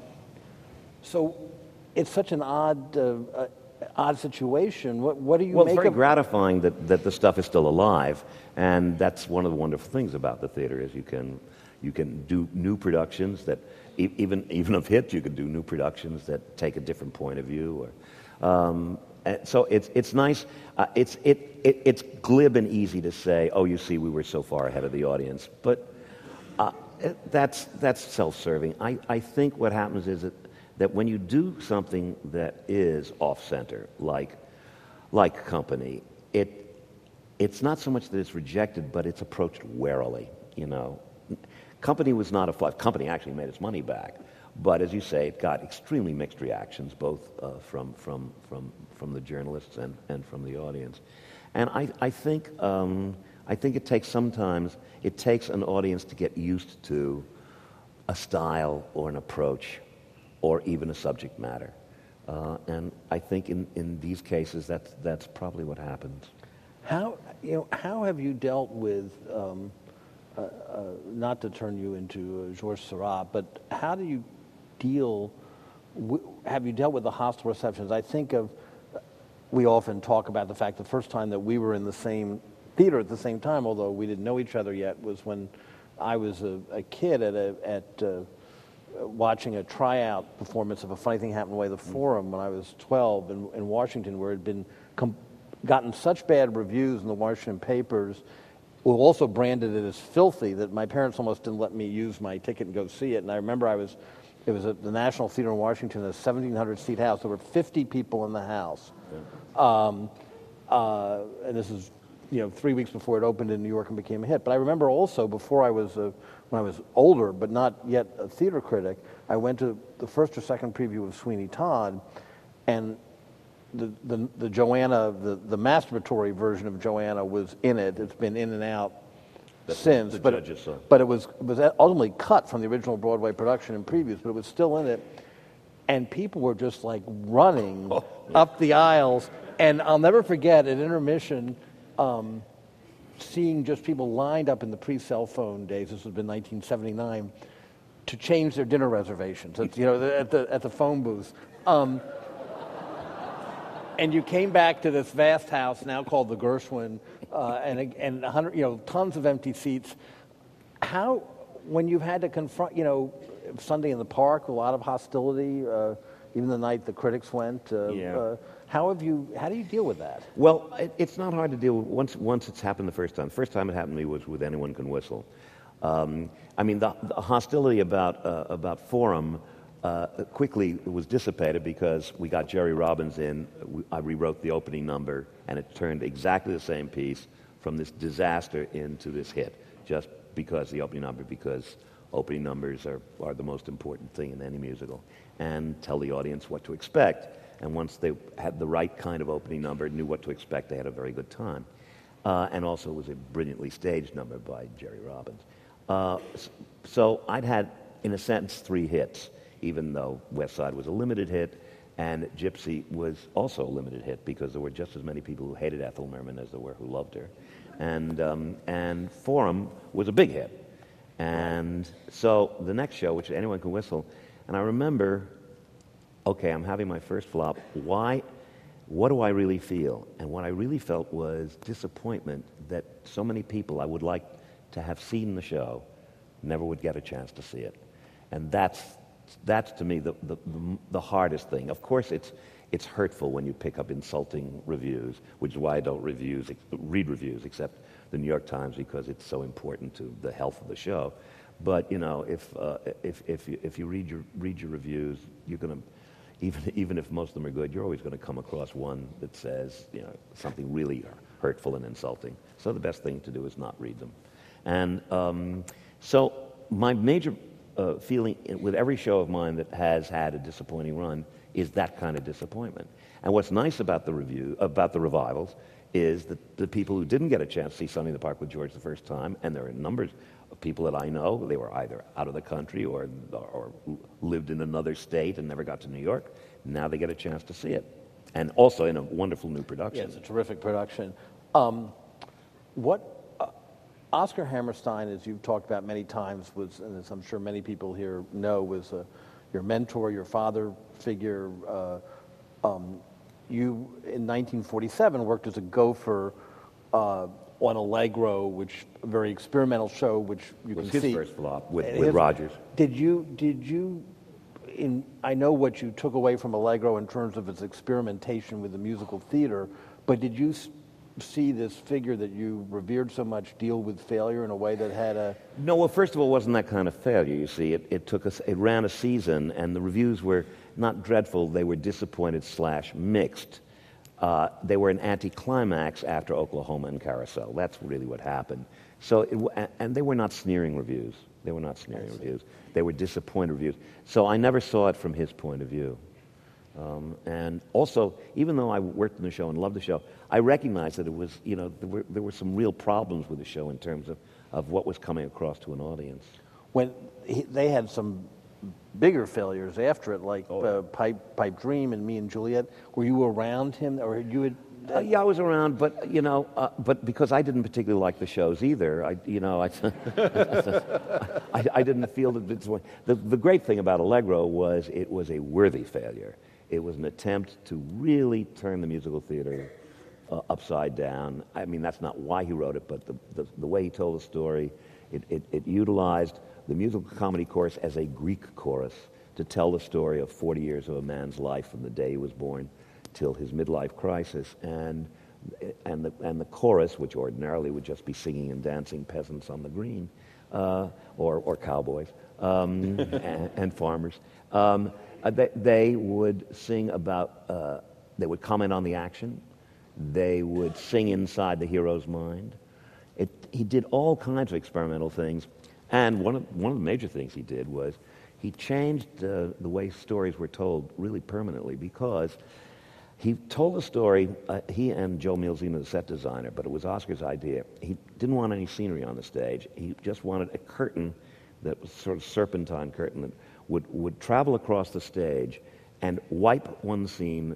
so. It's such an odd, uh, uh, odd situation. What, what do you well, make it's very of? gratifying that, that the stuff is still alive, and that's one of the wonderful things about the theater is you can you can do new productions that e- even even of hits you can do new productions that take a different point of view. Or Um, and so it's it's nice. Uh, it's it, it it's glib and easy to say, oh, you see, we were so far ahead of the audience, but uh, that's that's self-serving. I, I think what happens is that, that when you do something that is off-center, like like Company, it it's not so much that it's rejected, but it's approached warily. You know, Company was not a flop. Company actually made its money back. But as you say, it got extremely mixed reactions, both uh, from, from, from, from the journalists and, and from the audience. And I, I, think, um, I think it takes sometimes, it takes an audience to get used to a style or an approach or even a subject matter. Uh, and I think in, in these cases, that's, that's probably what happens. How, you know, how have you dealt with, um, uh, uh, not to turn you into uh, Georges Seurat, but how do you deal, w- have you dealt with the hostile receptions? I think of, we often talk about the fact the first time that we were in the same theater at the same time, although we didn't know each other yet, was when I was a, a kid at a, at uh, watching a tryout performance of A Funny Thing Happened Away at the Forum when I was twelve in, in Washington, where it had been com- gotten such bad reviews in the Washington papers. We also branded it as filthy that my parents almost didn't let me use my ticket and go see it. And I remember I was, it was at the National Theater in Washington, a seventeen hundred seat house. There were fifty people in the house. Um, uh, and this is, you know, three weeks before it opened in New York and became a hit. But I remember also before I was, uh, when I was older, but not yet a theater critic, I went to the first or second preview of Sweeney Todd, and the the, the Joanna, the, the masturbatory version of Joanna was in it. It's been in and out That's since, the but judges saw. but it was it was ultimately cut from the original Broadway production in previews, but it was still in it, and people were just like running Oh, up the aisles. And I'll never forget at intermission, um, seeing just people lined up in the pre-cell phone days. This would have been nineteen seventy-nine, to change their dinner reservations. At, you know, at the at the phone booth. Um, And you came back to this vast house now called the Gershwin, uh, and and a hundred, you know, tons of empty seats. How, when you've had to confront, you know, Sunday in the Park, a lot of hostility, uh, even the night the critics went. Uh, Yeah. uh, how have you? How do you deal with that? Well, it, it's not hard to deal with once once it's happened the first time. The first time it happened to me was with Anyone Can Whistle. Um, I mean, the, the hostility about uh, about Forum uh, quickly was dissipated because we got Jerry Robbins in. We, I rewrote the opening number, and it turned exactly the same piece from this disaster into this hit, just because the opening number, because opening numbers are, are the most important thing in any musical, and tell the audience what to expect. And once they had the right kind of opening number, knew what to expect, they had a very good time. Uh, and also it was a brilliantly staged number by Jerry Robbins. Uh, so I'd had, in a sense, three hits, even though West Side was a limited hit, and Gypsy was also a limited hit because there were just as many people who hated Ethel Merman as there were who loved her. And, um, and Forum was a big hit. And so the next show, which Anyone Can Whistle, and I remember, okay, I'm having my first flop. Why? What do I really feel? And what I really felt was disappointment that so many people I would like to have seen the show never would get a chance to see it. And that's, that's to me, the, the, the hardest thing. Of course, it's, it's hurtful when you pick up insulting reviews, which is why I don't reviews, read reviews, except the New York Times, because it's so important to the health of the show. But, you know, if, uh, if, if, you, if you read your, read your reviews, you're going to, even, even if most of them are good, you're always going to come across one that says, you know, something really hurtful and insulting. So the best thing to do is not read them. And um, so my major uh, feeling with every show of mine that has had a disappointing run is that kind of disappointment. And what's nice about the review, about the revivals, is that the people who didn't get a chance to see Sunday in the Park with George the first time, and there are numbers of people that I know, they were either out of the country or, or lived in another state and never got to New York, now they get a chance to see it. And also in a wonderful new production. Yeah, it's a terrific production. Um, what uh, Oscar Hammerstein, as you've talked about many times, was, and as I'm sure many people here know, was uh, your mentor, your father figure. Uh, um, you, in nineteen forty-seven, worked as a gopher uh, on Allegro, which a very experimental show, which you was can his see. first flop with, And with his- Rogers. Did you did you in, I know what you took away from Allegro in terms of its experimentation with the musical theater, but did you s- see this figure that you revered so much deal with failure in a way that had a... No, well, first of all, it wasn't that kind of failure, you see. It, it took us, it ran a season, and the reviews were not dreadful, they were disappointed slash mixed. Uh, they were an anticlimax after Oklahoma and Carousel. That's really what happened. So, it, w- and they were not sneering reviews. They were not sneering reviews. They were disappointed reviews. So I never saw it from his point of view. Um, and also, even though I worked in the show and loved the show, I recognized that it was, you know, there were, there were some real problems with the show in terms of, of what was coming across to an audience. When he, they had some bigger failures after it, like Oh, uh, Pipe, Pipe Dream and Me and Juliet, were you around him, or you had... Uh, yeah, I was around, but you know, uh, but because I didn't particularly like the shows either, I, you know, I, I, I didn't feel that it's the the great thing about Allegro was it was a worthy failure. It was an attempt to really turn the musical theater uh, upside down. I mean, that's not why he wrote it, but the the, the way he told the story, it, it it utilized the musical comedy chorus as a Greek chorus to tell the story of forty years of a man's life from the day he was born till his midlife crisis, and and the and the chorus, which ordinarily would just be singing and dancing peasants on the green, uh, or or cowboys um, and, and farmers, um, uh, they, they would sing about, uh, they would comment on the action, they would sing inside the hero's mind. It, he did all kinds of experimental things, and one of one of the major things he did was he changed uh, the way stories were told really permanently, because he told a story, uh, he and Joe Mielzina, the set designer, but it was Oscar's idea. He didn't want any scenery on the stage. He just wanted a curtain that was sort of serpentine curtain that would, would travel across the stage and wipe one scene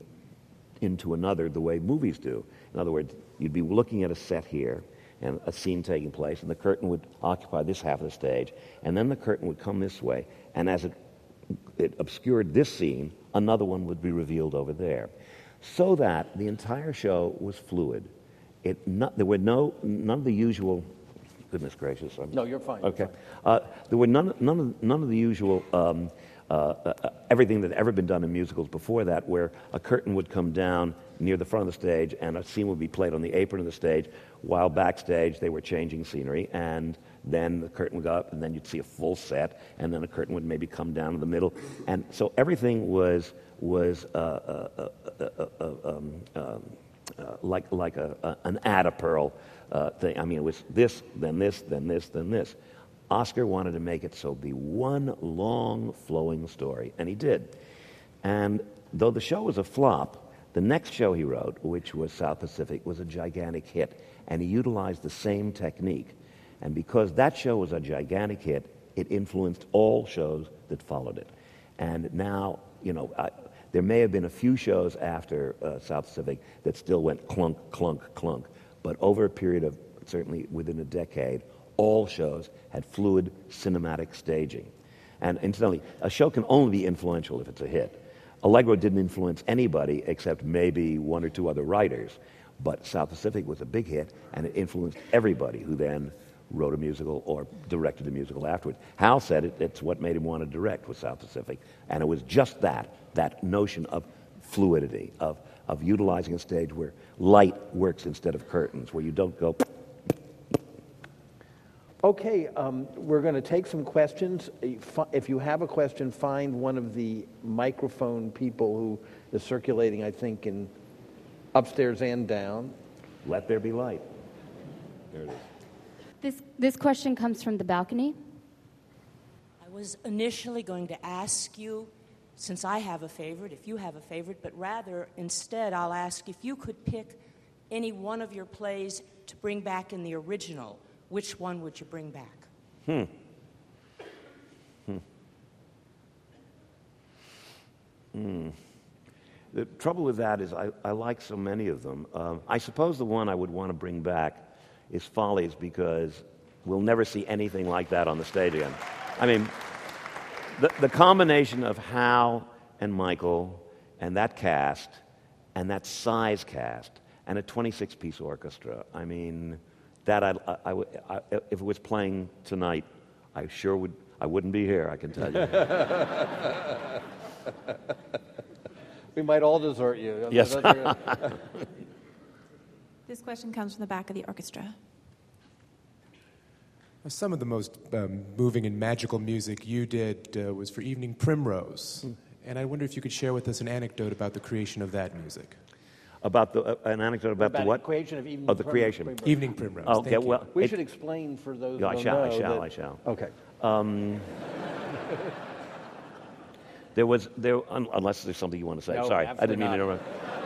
into another the way movies do. In other words, you'd be looking at a set here and a scene taking place, and the curtain would occupy this half of the stage, and then the curtain would come this way, and as it, it obscured this scene, another one would be revealed over there. So that the entire show was fluid. It not, there were no none of the usual. Goodness gracious! I'm, No, you're fine. Okay, You're fine. Uh, there were none none of none of the usual um, uh, uh, everything that had ever been done in musicals before that, where a curtain would come down near the front of the stage and a scene would be played on the apron of the stage, while backstage they were changing scenery, and then the curtain would go up, and then you'd see a full set, and then a curtain would maybe come down in the middle, and so everything was. was uh, uh, uh, uh, uh, um, um, uh, like like a, a, an Ada-Pearl uh, thing. I mean, it was this, then this, then this, then this. Oscar wanted to make it so be one long, flowing story, and he did. And though the show was a flop, the next show he wrote, which was South Pacific, was a gigantic hit, and he utilized the same technique. And because that show was a gigantic hit, it influenced all shows that followed it. And now, you know, I, there may have been a few shows after uh, South Pacific that still went clunk, clunk, clunk. But over a period of, certainly within a decade, all shows had fluid cinematic staging. And incidentally, a show can only be influential if it's a hit. Allegro didn't influence anybody except maybe one or two other writers. But South Pacific was a big hit, and it influenced everybody who then wrote a musical or directed a musical afterwards. Hal said it, it's what made him want to direct was South Pacific. And it was just that, that notion of fluidity, of, of utilizing a stage where light works instead of curtains, where you don't go... Okay, um, we're going to take some questions. If you have a question, find one of the microphone people who is circulating, I think, in upstairs and down. Let there be light. There it is. This, this question comes from the balcony. I was initially going to ask you, since I have a favorite, if you have a favorite, but rather, instead, I'll ask if you could pick any one of your plays to bring back in the original, which one would you bring back? Hmm. Hmm. Hmm. The trouble with that is I, I like so many of them. Um, I suppose the one I would want to bring back is Follies, because we'll never see anything like that on the stage again. I mean, the, the combination of Hal and Michael and that cast and that size cast and a twenty-six piece orchestra, I mean, that I, I, I, I, if it was playing tonight, I sure would, I wouldn't be here, I can tell you. We might all desert you. Yes. This question comes from the back of the orchestra. Some of the most um, moving and magical music you did uh, was for Evening Primrose. Mm. And I wonder if you could share with us an anecdote about the creation of that music. About the uh, an anecdote about, about the what? The creation of Evening Oh, the Prim- creation. Primrose. Evening Primrose. Oh, okay, Thank you. well, we it, should explain for those yeah, who I don't shall, know I shall, that, I shall. Okay. Um, there was there un, unless there's something you want to say. No, Sorry, I didn't mean to not. interrupt.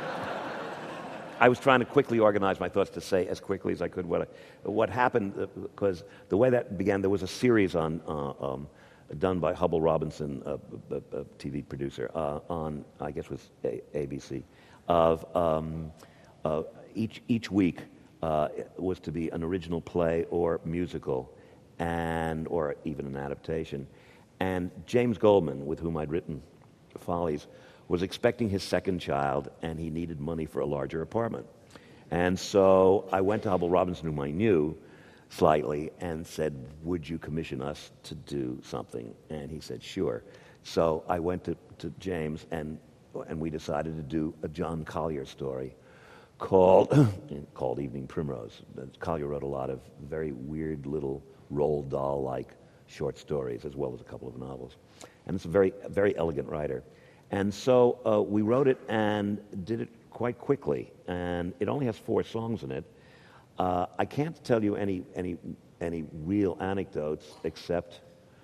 I was trying to quickly organize my thoughts to say as quickly as I could what I, what happened, because the way that began, there was a series on uh, um, done by Hubble Robinson, a, a, a T V producer, uh, on I guess it was a- ABC, of um, uh, each each week uh, was to be an original play or musical, and or even an adaptation, and James Goldman, with whom I'd written Follies, was expecting his second child, and he needed money for a larger apartment. And so I went to Hubble Robinson, whom I knew slightly, and said, would you commission us to do something? And he said, sure. So I went to, to James, and and we decided to do a John Collier story called, called Evening Primrose. Collier wrote a lot of very weird little Roald Dahl-like short stories, as well as a couple of novels. And it's a very, very elegant writer. And so uh, we wrote it and did it quite quickly, and it only has four songs in it. Uh, I can't tell you any any any real anecdotes except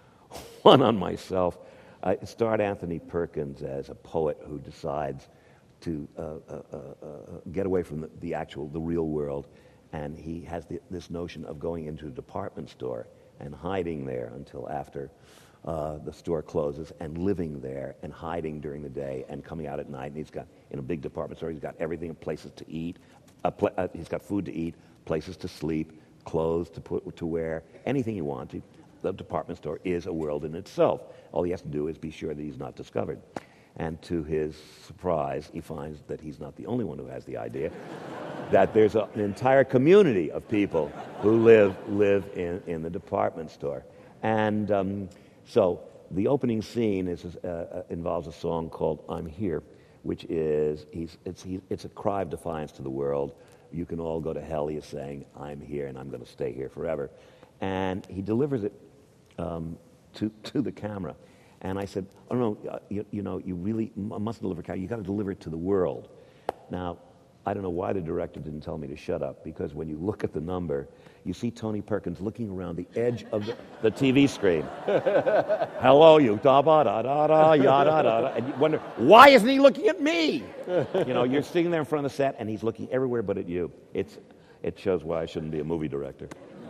one on myself. I starred Anthony Perkins as a poet who decides to uh, uh, uh, uh, get away from the, the actual, the real world, and he has the, this notion of going into a department store and hiding there until after Uh, the store closes, and living there and hiding during the day and coming out at night. And he's got, in a big department store, he's got everything, places to eat, a pl- uh, he's got food to eat, places to sleep, clothes to put to wear, anything you want. The department store is a world in itself. All he has to do is be sure that he's not discovered. And to his surprise, he finds that he's not the only one who has the idea, that there's a, an entire community of people who live live in, in the department store. And um, So the opening scene is, uh, involves a song called "I'm Here," which is he's, it's, he, it's a cry of defiance to the world. You can all go to hell, he is saying, I'm here and I'm going to stay here forever. And he delivers it um, to, to the camera. And I said, oh no, uh, you, you know, you really must deliver, you've got to deliver it to the world. Now, I don't know why the director didn't tell me to shut up, because when you look at the number, you see Tony Perkins looking around the edge of the, the T V screen. Hello, you, da ba da da da, ya da da da. And you wonder, why isn't he looking at me? You know, you're sitting there in front of the set, and he's looking everywhere but at you. It's, it shows why I shouldn't be a movie director.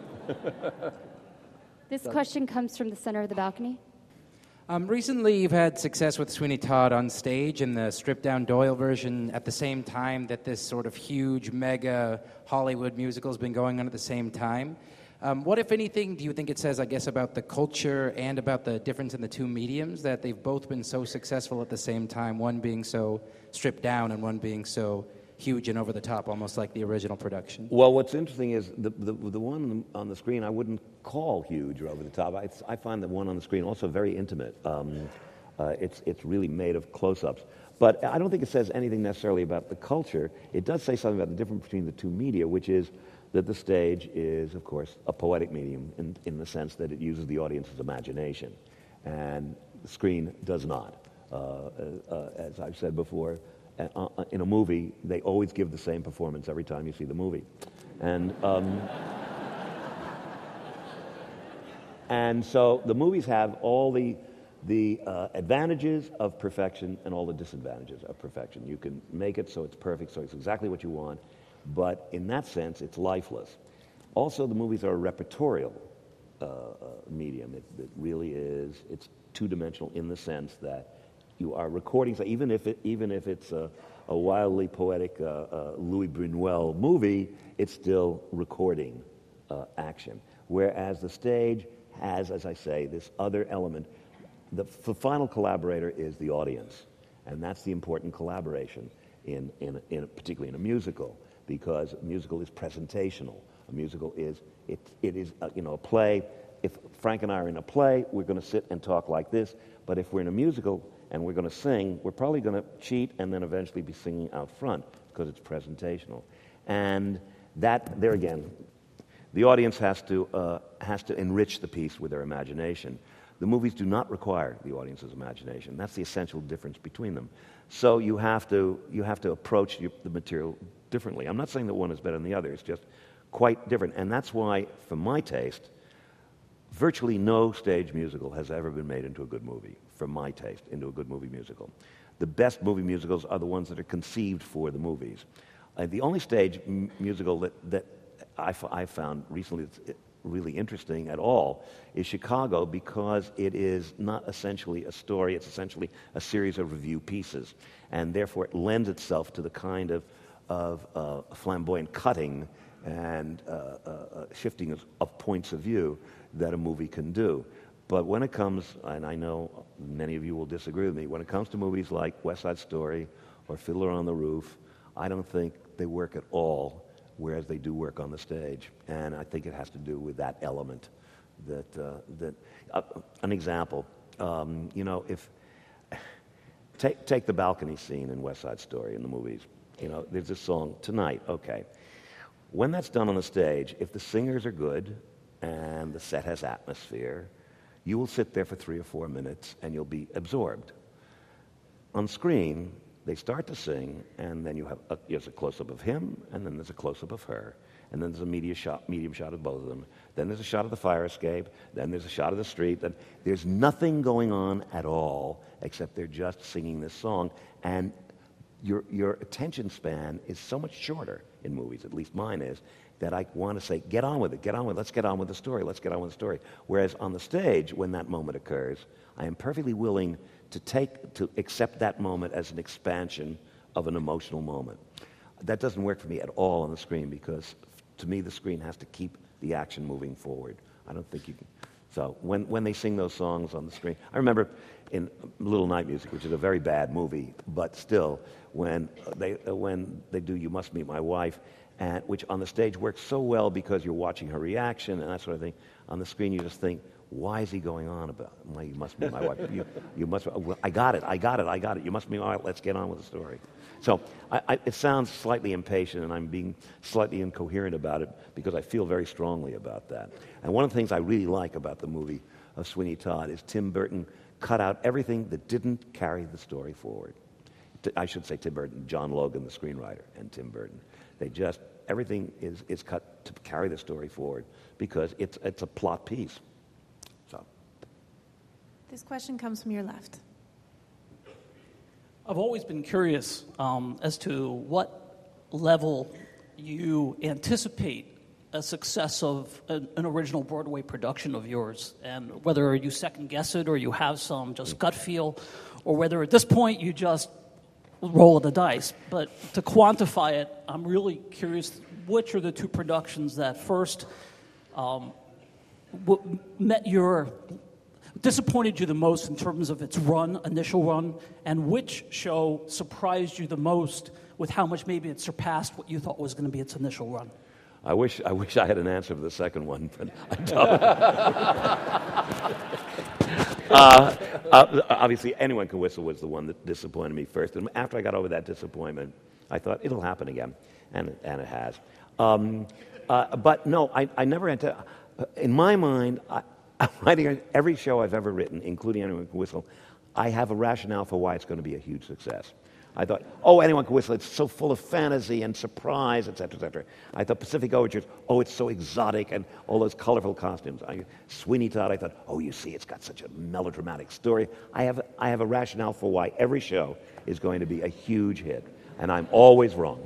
This question comes from the center of the balcony. Um, recently, you've had success with Sweeney Todd on stage in the stripped-down Doyle version at the same time that this sort of huge, mega Hollywood musical has been going on at the same time. Um, what, if anything, do you think it says, I guess, about the culture and about the difference in the two mediums, that they've both been so successful at the same time, one being so stripped down and one being so huge and over the top, almost like the original production? Well, what's interesting is the the, the one on the screen I wouldn't call huge or over the top. I, I find the one on the screen also very intimate. Um, uh, it's it's really made of close-ups. But I don't think it says anything necessarily about the culture. It does say something about the difference between the two media, which is that the stage is, of course, a poetic medium in, in the sense that it uses the audience's imagination, and the screen does not. Uh, uh, as I've said before, Uh, in a movie, they always give the same performance every time you see the movie. And um, and so the movies have all the the uh, advantages of perfection and all the disadvantages of perfection. You can make it so it's perfect, so it's exactly what you want, but in that sense, it's lifeless. Also, the movies are a repertorial uh, uh, medium. It, it really is, it's two-dimensional in the sense that you are recording, so even if it, even if it's a, a wildly poetic uh, uh, Louis Buñuel movie, it's still recording uh, action. Whereas the stage has, as I say, this other element. The, the final collaborator is the audience, and that's the important collaboration in, in, in particularly in a musical, because a musical is presentational. A musical is it, it is uh, you know a play. If Frank and I are in a play, we're going to sit and talk like this. But if we're in a musical and we're going to sing, we're probably going to cheat and then eventually be singing out front because it's presentational. And that, there again, the audience has to, uh, has to enrich the piece with their imagination. The movies do not require the audience's imagination. That's the essential difference between them. So you have to, you have to approach your, the material differently. I'm not saying that one is better than the other. It's just quite different. And that's why, for my taste, virtually no stage musical has ever been made into a good movie, for my taste, into a good movie musical. The best movie musicals are the ones that are conceived for the movies. Uh, the only stage m- musical that, that I, f- I found recently that's really interesting at all is Chicago, because it is not essentially a story, it's essentially a series of review pieces, and therefore it lends itself to the kind of, of uh, flamboyant cutting and uh, uh, uh, shifting of, of points of view that a movie can do. But when it comes, and I know many of you will disagree with me, when it comes to movies like West Side Story or Fiddler on the Roof, I don't think they work at all, whereas they do work on the stage. And I think it has to do with that element. That, uh, that uh, an example, um, you know, if, take, take the balcony scene in West Side Story in the movies. You know, there's this song, Tonight, okay. When that's done on the stage, if the singers are good and the set has atmosphere, you will sit there for three or four minutes and you'll be absorbed. On screen, they start to sing, and then you have a, there's a close-up of him, and then there's a close-up of her, and then there's a media shot, medium shot of both of them. Then there's a shot of the fire escape. Then there's a shot of the street. Then there's nothing going on at all except they're just singing this song, and your your attention span is so much shorter in movies, at least mine is, that I want to say, get on with it, get on with it, let's get on with the story, let's get on with the story. Whereas on the stage, when that moment occurs, I am perfectly willing to take, to accept that moment as an expansion of an emotional moment. That doesn't work for me at all on the screen, because to me the screen has to keep the action moving forward. I don't think you can. So when, when they sing those songs on the screen, I remember in Little Night Music, which is a very bad movie, but still, when they, when they do You Must Meet My Wife, and, which on the stage works so well because you're watching her reaction and that sort of thing. On the screen, you just think, why is he going on about, well, you must be my wife. You, you must, well, I got it, I got it, I got it. You must be my wife. Let's get on with the story. So I, I, it sounds slightly impatient, and I'm being slightly incoherent about it because I feel very strongly about that. And one of the things I really like about the movie of Sweeney Todd is Tim Burton cut out everything that didn't carry the story forward. I should say Tim Burton, John Logan, the screenwriter, and Tim Burton. They just, everything is, is cut to carry the story forward because it's, it's a plot piece. So. This question comes from your left. I've always been curious um, as to what level you anticipate a success of an, an original Broadway production of yours, and whether you second guess it or you have some just gut feel, or whether at this point you just roll of the dice. But to quantify it, I'm really curious, which are the two productions that first um, w- met your, disappointed you the most in terms of its run, initial run, and which show surprised you the most with how much maybe it surpassed what you thought was going to be its initial run? I wish I wish I had an answer for the second one, but I don't. uh, uh, obviously, Anyone Can Whistle was the one that disappointed me first. And after I got over that disappointment, I thought, it'll happen again. And, and it has. Um, uh, but no, I, I never enter. In my mind, I, I'm writing every show I've ever written, including Anyone Can Whistle, I have a rationale for why it's going to be a huge success. I thought, oh, Anyone Can Whistle, it's so full of fantasy and surprise, et cetera, et cetera. I thought Pacific Overtures, oh, it's so exotic and all those colorful costumes. I, Sweeney Todd, I thought, oh, you see, it's got such a melodramatic story. I have, I have a rationale for why every show is going to be a huge hit, and I'm always wrong.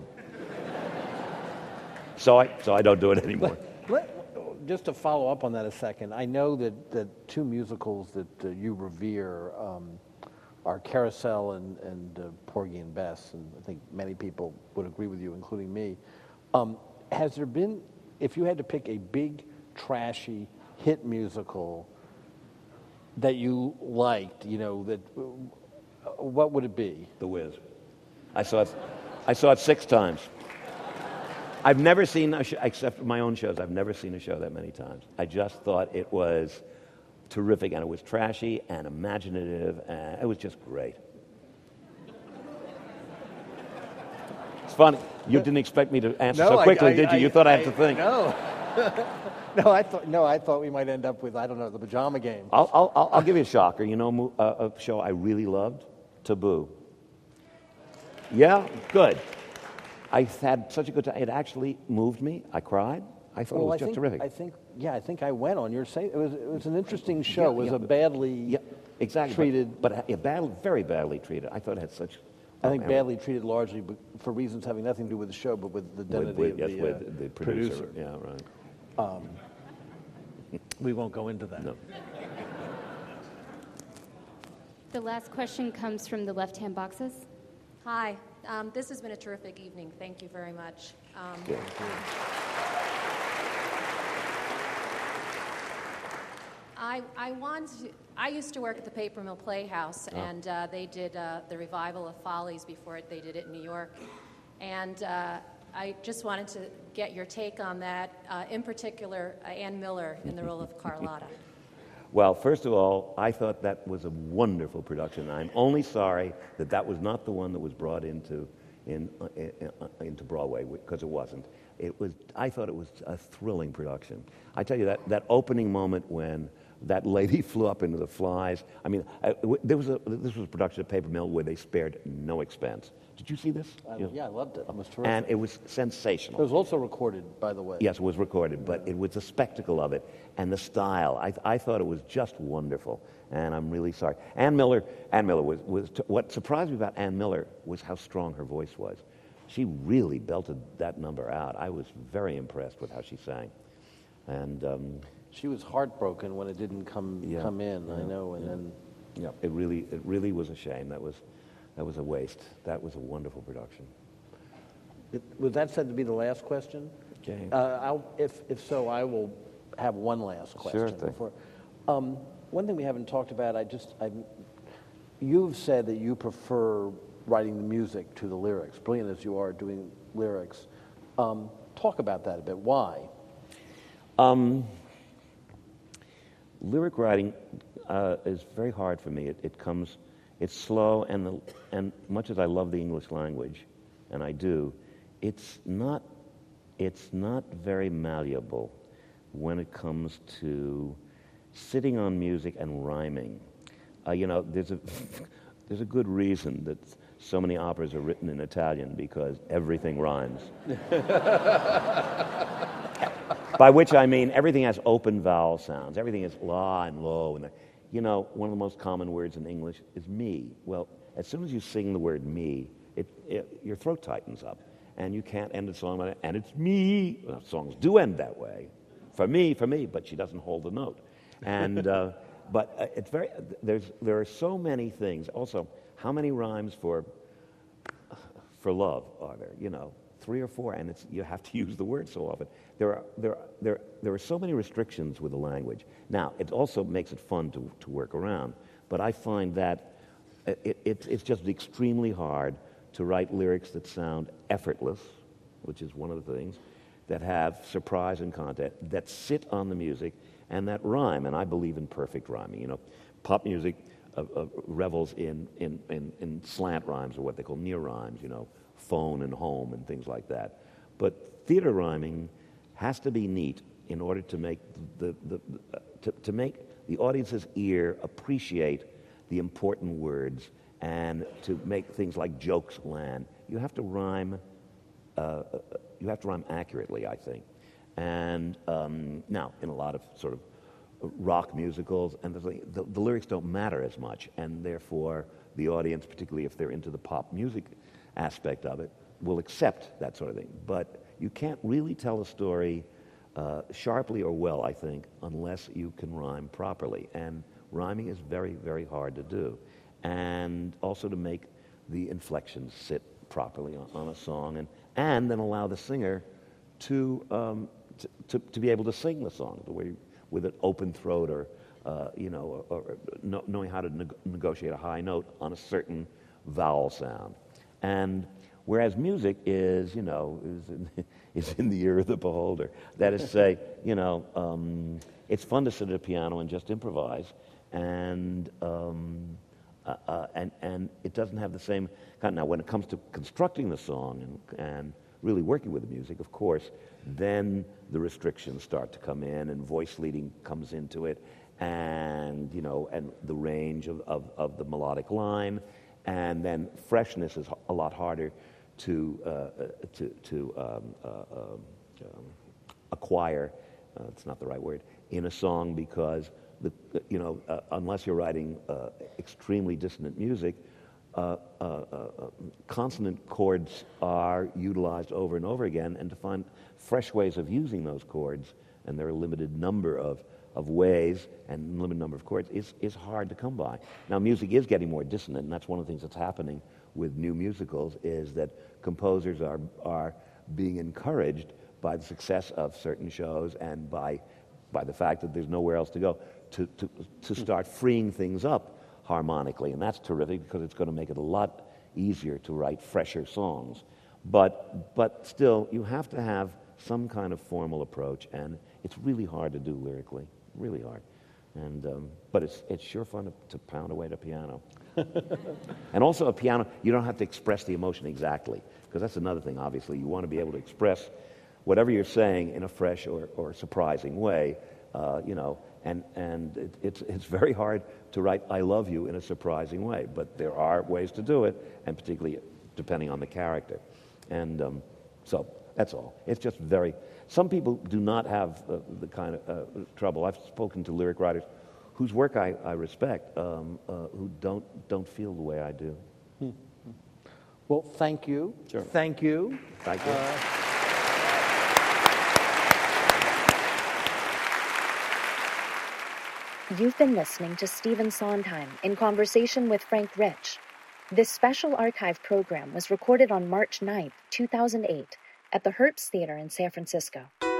so, I, so I don't do it anymore. Let, let, just to follow up on that a second, I know that, that two musicals that uh, you revere um, are Carousel and, and uh, Porgy and Bess, and I think many people would agree with you, including me. Um, has there been, if you had to pick a big, trashy hit musical that you liked, you know, that uh, what would it be? The Wiz. I saw it. I saw it six times. I've never seen a show, except for my own shows. I've never seen a show that many times. I just thought it was terrific, and it was trashy and imaginative, and it was just great. It's funny. You didn't expect me to answer No, so I- quickly, I- did you? I- You thought I, I- had to think. No. no, I thought no, I thought we might end up with I don't know the pajama game. I'll, I'll, I'll, I'll give you a shocker. You know mo- uh, a show I really loved? Taboo. Yeah, good. I had such a good time. It actually moved me. I cried. I thought Well, it was I just think, terrific. I think yeah, I think I went on your say. It was it was an interesting show. Yeah, it was yeah. a badly Yeah, exactly. treated. but, but yeah, badly, very badly treated. I thought it had such. I think oh, badly treated largely be- for reasons having nothing to do with the show, but with the with, identity with, of yes, the, with uh, the producer. Yeah, right. Um, we won't go into that. No. The last question comes from the left-hand boxes. Hi, um, this has been a terrific evening. Thank you very much. Um, Yeah. I, I want to, I used to work at the Paper Mill Playhouse, Oh. and uh, they did uh, the revival of Follies before it, they did it in New York. And uh, I just wanted to get your take on that, uh, in particular, uh, Ann Miller in the role of Carlotta. Well, first of all, I thought that was a wonderful production. I'm only sorry that that was not the one that was brought into in, uh, in, uh, into Broadway, because it wasn't. It was. I thought it was a thrilling production. I tell you that that opening moment when that lady flew up into the flies. I mean, I, w- there was a this was a production of Paper Mill where they spared no expense. Did you see this? I, You- yeah, I loved it. It was terrific. And it was sensational. It was also recorded, by the way. Yes, it was recorded, but it was the spectacle of it and the style. I, I thought it was just wonderful, and I'm really sorry. Ann Miller, Ann Miller was, was what surprised me about Ann Miller was how strong her voice was. She really belted that number out. I was very impressed with how she sang, and um, She was heartbroken when it didn't come Yeah, come in. I yeah, know, and yeah. then yeah, it really, it really was a shame. That was, that was a waste. That was a wonderful production. it, was that said to be the last question? Okay. Uh, I'll, if if so, I will have one last question. Sure thing. Before. Um, one thing we haven't talked about, I just, I, you've said that you prefer writing the music to the lyrics, brilliant as you are doing lyrics. Um, talk about that a bit. Why? Um, lyric writing uh, is very hard for me. It, it comes, it's slow, and the, and much as I love the English language, and I do, it's not, it's not very malleable when it comes to sitting on music and rhyming. Uh, you know, there's a there's a good reason that so many operas are written in Italian, because everything rhymes. By which I mean everything has open vowel sounds. Everything is la and lo. And the, you know, one of the most common words in English is me. Well, as soon as you sing the word me, it, it, your throat tightens up, and you can't end a song like that. And it's me. Well, songs do end that way. For me, for me, but she doesn't hold the note. And uh, but uh, it's very there's there are so many things. Also, how many rhymes for for love are there? You know, three or four, and it's you have to use the word so often. There are there there there are so many restrictions with the language. Now, it also makes it fun to to work around. But I find that it, it it's just extremely hard to write lyrics that sound effortless, which is one of the things, that have surprise and content, that sit on the music, and that rhyme. And I believe in perfect rhyming. You know, pop music uh, uh, revels in, in, in, in slant rhymes, or what they call near rhymes, you know, phone and home and things like that. But theater rhyming has to be neat in order to make the, the, the uh, to, to make the audience's ear appreciate the important words, and to make things like jokes land. You have to rhyme uh, you have to rhyme accurately, I think. And um, now, in a lot of sort of rock musicals, and the, the, the lyrics don't matter as much, and therefore the audience, particularly if they're into the pop music aspect of it, will accept that sort of thing. But you can't really tell a story uh, sharply or well, I think, unless you can rhyme properly. And rhyming is very, very hard to do. And also to make the inflections sit properly on, on a song, and, and then allow the singer to, um, to, to to be able to sing the song the way, with an open throat, or uh, you know, or, or no, knowing how to neg- negotiate a high note on a certain vowel sound. And whereas music is, you know, is is in the ear of the beholder. That is to say, you know, um, it's fun to sit at a piano and just improvise, and um, uh, uh, and and it doesn't have the same kind. Now, when it comes to constructing the song and and really working with the music, of course, then the restrictions start to come in, and voice leading comes into it, and you know, and the range of of, of the melodic line, and then freshness is a lot harder to uh, to to um, uh, um, acquire. Uh, it's not the right word in a song, because the you know uh, unless you're writing uh, extremely dissonant music, uh, uh, uh, consonant chords are utilized over and over again, and to find fresh ways of using those chords, and there are a limited number of of ways and limited number of chords, is is hard to come by. Now, music is getting more dissonant, and that's one of the things that's happening with new musicals, is that composers are are being encouraged by the success of certain shows and by by the fact that there's nowhere else to go to to, to start freeing things up harmonically, and that's terrific, because it's going to make it a lot easier to write fresher songs. But but still, you have to have some kind of formal approach, and it's really hard to do lyrically, really hard. And um, but it's it's sure fun to, to pound away at a piano. And also a piano, you don't have to express the emotion exactly, because that's another thing, obviously. You want to be able to express whatever you're saying in a fresh or, or surprising way, uh, you know, and, and it, it's, it's very hard to write I love you in a surprising way, but there are ways to do it, and particularly depending on the character. And um, so that's all. It's just very, some people do not have uh, the kind of uh, trouble. I've spoken to lyric writers whose work I, I respect, um, uh, who don't don't feel the way I do. Hmm. Well, thank you. Sure. Thank you. Thank you. Uh, You've been listening to Stephen Sondheim in conversation with Frank Rich. This special archive program was recorded on March ninth, two thousand eight, at the Herbst Theater in San Francisco.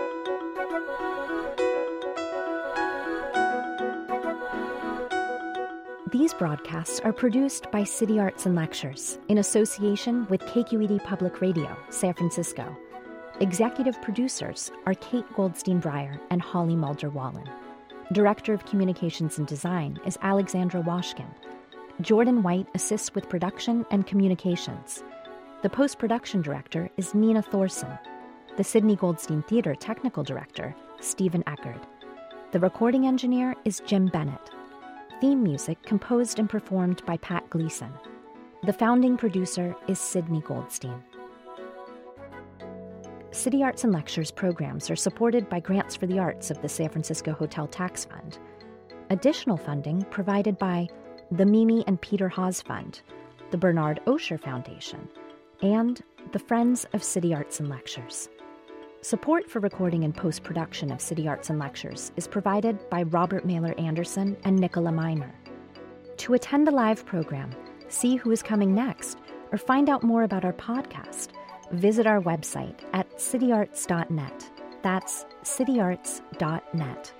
These broadcasts are produced by City Arts and Lectures in association with K Q E D Public Radio, San Francisco. Executive producers are Kate Goldstein-Breyer and Holly Mulder-Wallen. Director of Communications and Design is Alexandra Washkin. Jordan White assists with production and communications. The post-production director is Nina Thorson. The Sidney Goldstein Theater technical director, Stephen Eckerd. The recording engineer is Jim Bennett. Theme music composed and performed by Pat Gleason. The founding producer is Sidney Goldstein. City Arts and Lectures programs are supported by grants for the arts of the San Francisco Hotel Tax Fund. Additional funding provided by the Mimi and Peter Haas Fund, the Bernard Osher Foundation, and the Friends of City Arts and Lectures. Support for recording and post-production of City Arts and Lectures is provided by Robert Mailer Anderson and Nicola Miner. To attend a live program, see who is coming next, or find out more about our podcast, visit our website at city arts dot net. That's city arts dot net.